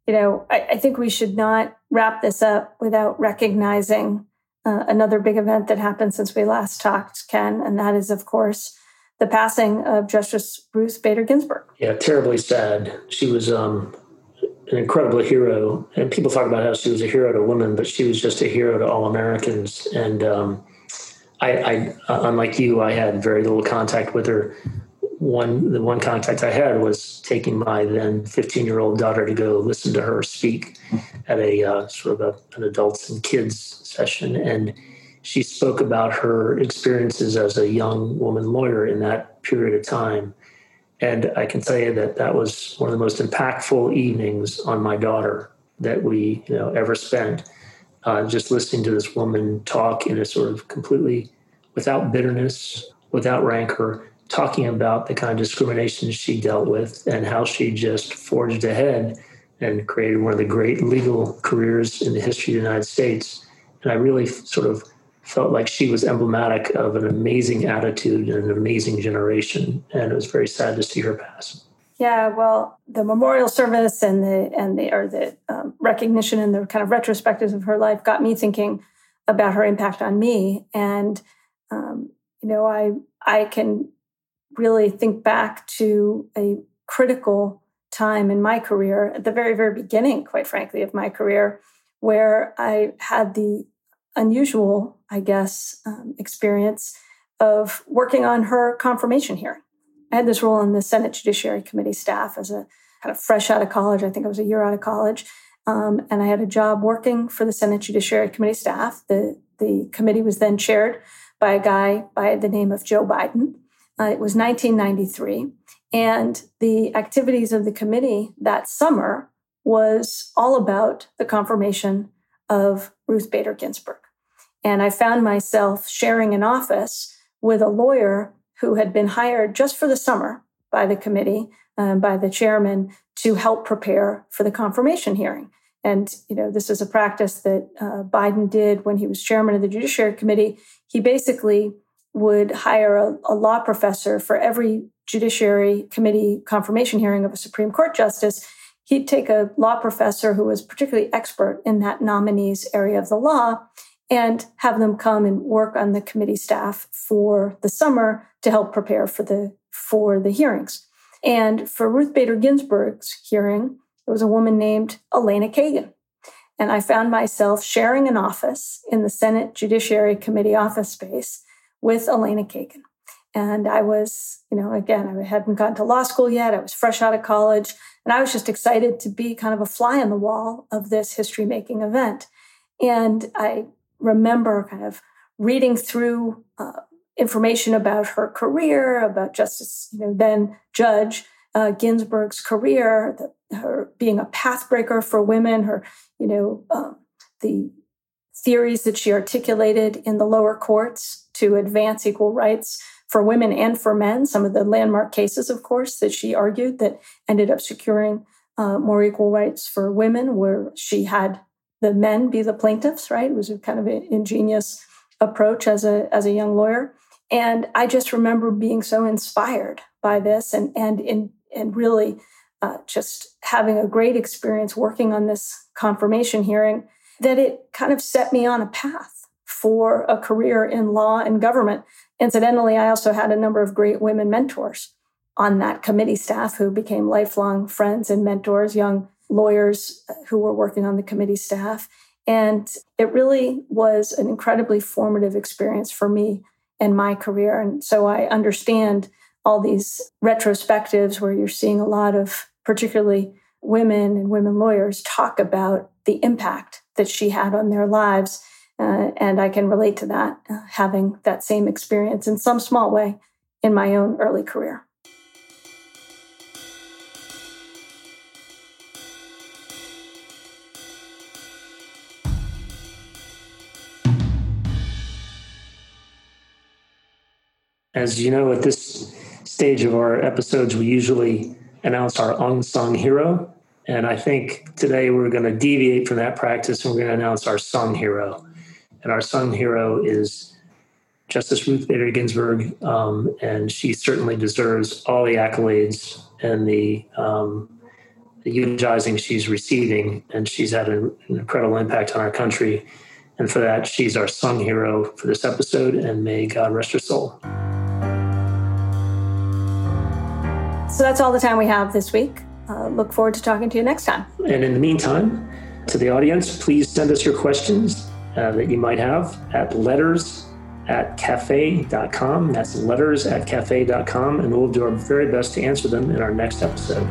I think we should not wrap this up without recognizing another big event that happened since we last talked, Ken, and that is, of course, the passing of Justice Ruth Bader Ginsburg. Yeah, terribly sad. She was an incredible hero, and people talk about how she was a hero to women, but she was just a hero to all Americans. And I unlike you, I had very little contact with her. The one contact I had was taking my then 15-year-old daughter to go listen to her speak at a sort of an adults and kids session. And she spoke about her experiences as a young woman lawyer in that period of time. And I can tell you that was one of the most impactful evenings on my daughter that we ever spent, just listening to this woman talk in a sort of completely without bitterness, without rancor, talking about the kind of discrimination she dealt with and how she just forged ahead and created one of the great legal careers in the history of the United States. And I really sort of felt like she was emblematic of an amazing attitude and an amazing generation. And it was very sad to see her pass. Yeah, well, the memorial service and the recognition and the kind of retrospectives of her life got me thinking about her impact on me. And, I can really think back to a critical time in my career at the very, very beginning, quite frankly, of my career, where I had the unusual, experience of working on her confirmation hearing. I had this role in the Senate Judiciary Committee staff as a kind of fresh out of college. I think I was a year out of college. And I had a job working for the Senate Judiciary Committee staff. The committee was then chaired by a guy by the name of Joe Biden. It was 1993. And the activities of the committee that summer was all about the confirmation of Ruth Bader Ginsburg. And I found myself sharing an office with a lawyer who had been hired just for the summer by the committee, by the chairman, to help prepare for the confirmation hearing. And, this is a practice that Biden did when he was chairman of the Judiciary Committee. He basically would hire a law professor for every Judiciary Committee confirmation hearing of a Supreme Court justice. He'd take a law professor who was particularly expert in that nominee's area of the law and have them come and work on the committee staff for the summer to help prepare for the hearings. And for Ruth Bader Ginsburg's hearing, it was a woman named Elena Kagan. And I found myself sharing an office in the Senate Judiciary Committee office space with Elena Kagan. And I was, again, I hadn't gotten to law school yet. I was fresh out of college. And I was just excited to be kind of a fly on the wall of this history-making event. And I remember kind of reading through information about her career, about Justice, then Judge Ginsburg's career, her being a pathbreaker for women, her, the theories that she articulated in the lower courts to advance equal rights for women and for men. Some of the landmark cases, of course, that she argued that ended up securing more equal rights for women, where she had the men be the plaintiffs, right? It was a kind of an ingenious approach as a young lawyer. And I just remember being so inspired by this and really just having a great experience working on this confirmation hearing, that it kind of set me on a path for a career in law and government. Incidentally, I also had a number of great women mentors on that committee staff who became lifelong friends and mentors, young lawyers who were working on the committee staff. And it really was an incredibly formative experience for me in my career. And so I understand all these retrospectives where you're seeing a lot of particularly women and women lawyers talk about the impact that she had on their lives. And I can relate to that, having that same experience in some small way in my own early career. As you know, at this stage of our episodes, we usually announce our unsung hero. And I think today we're going to deviate from that practice and we're going to announce our sung hero. And our sung hero is Justice Ruth Bader Ginsburg. And she certainly deserves all the accolades and the eulogizing she's receiving. And she's had an incredible impact on our country. And for that, she's our sung hero for this episode. And may God rest her soul. So that's all the time we have this week. Look forward to talking to you next time. And in the meantime, to the audience, please send us your questions that you might have at letters@cafe.com. That's letters@cafe.com. And we'll do our very best to answer them in our next episode.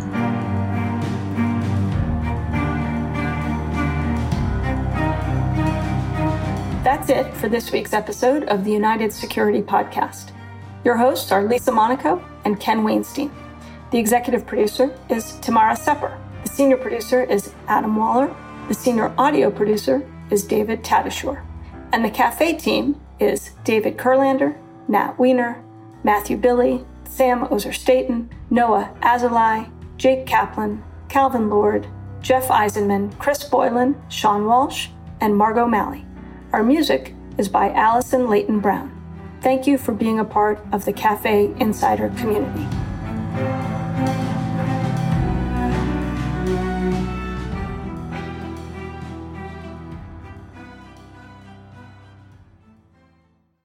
That's it for this week's episode of the United Security Podcast. Your hosts are Lisa Monaco and Ken Weinstein. The executive producer is Tamara Sepper. The senior producer is Adam Waller. The senior audio producer is David Tadashore. And the cafe team is David Kurlander, Nat Wiener, Matthew Billy, Sam Ozer-Staten, Noah Azulai, Jake Kaplan, Calvin Lord, Jeff Eisenman, Chris Boylan, Sean Walsh, and Margot Malley. Our music is by Allison Leighton Brown. Thank you for being a part of the Cafe Insider community.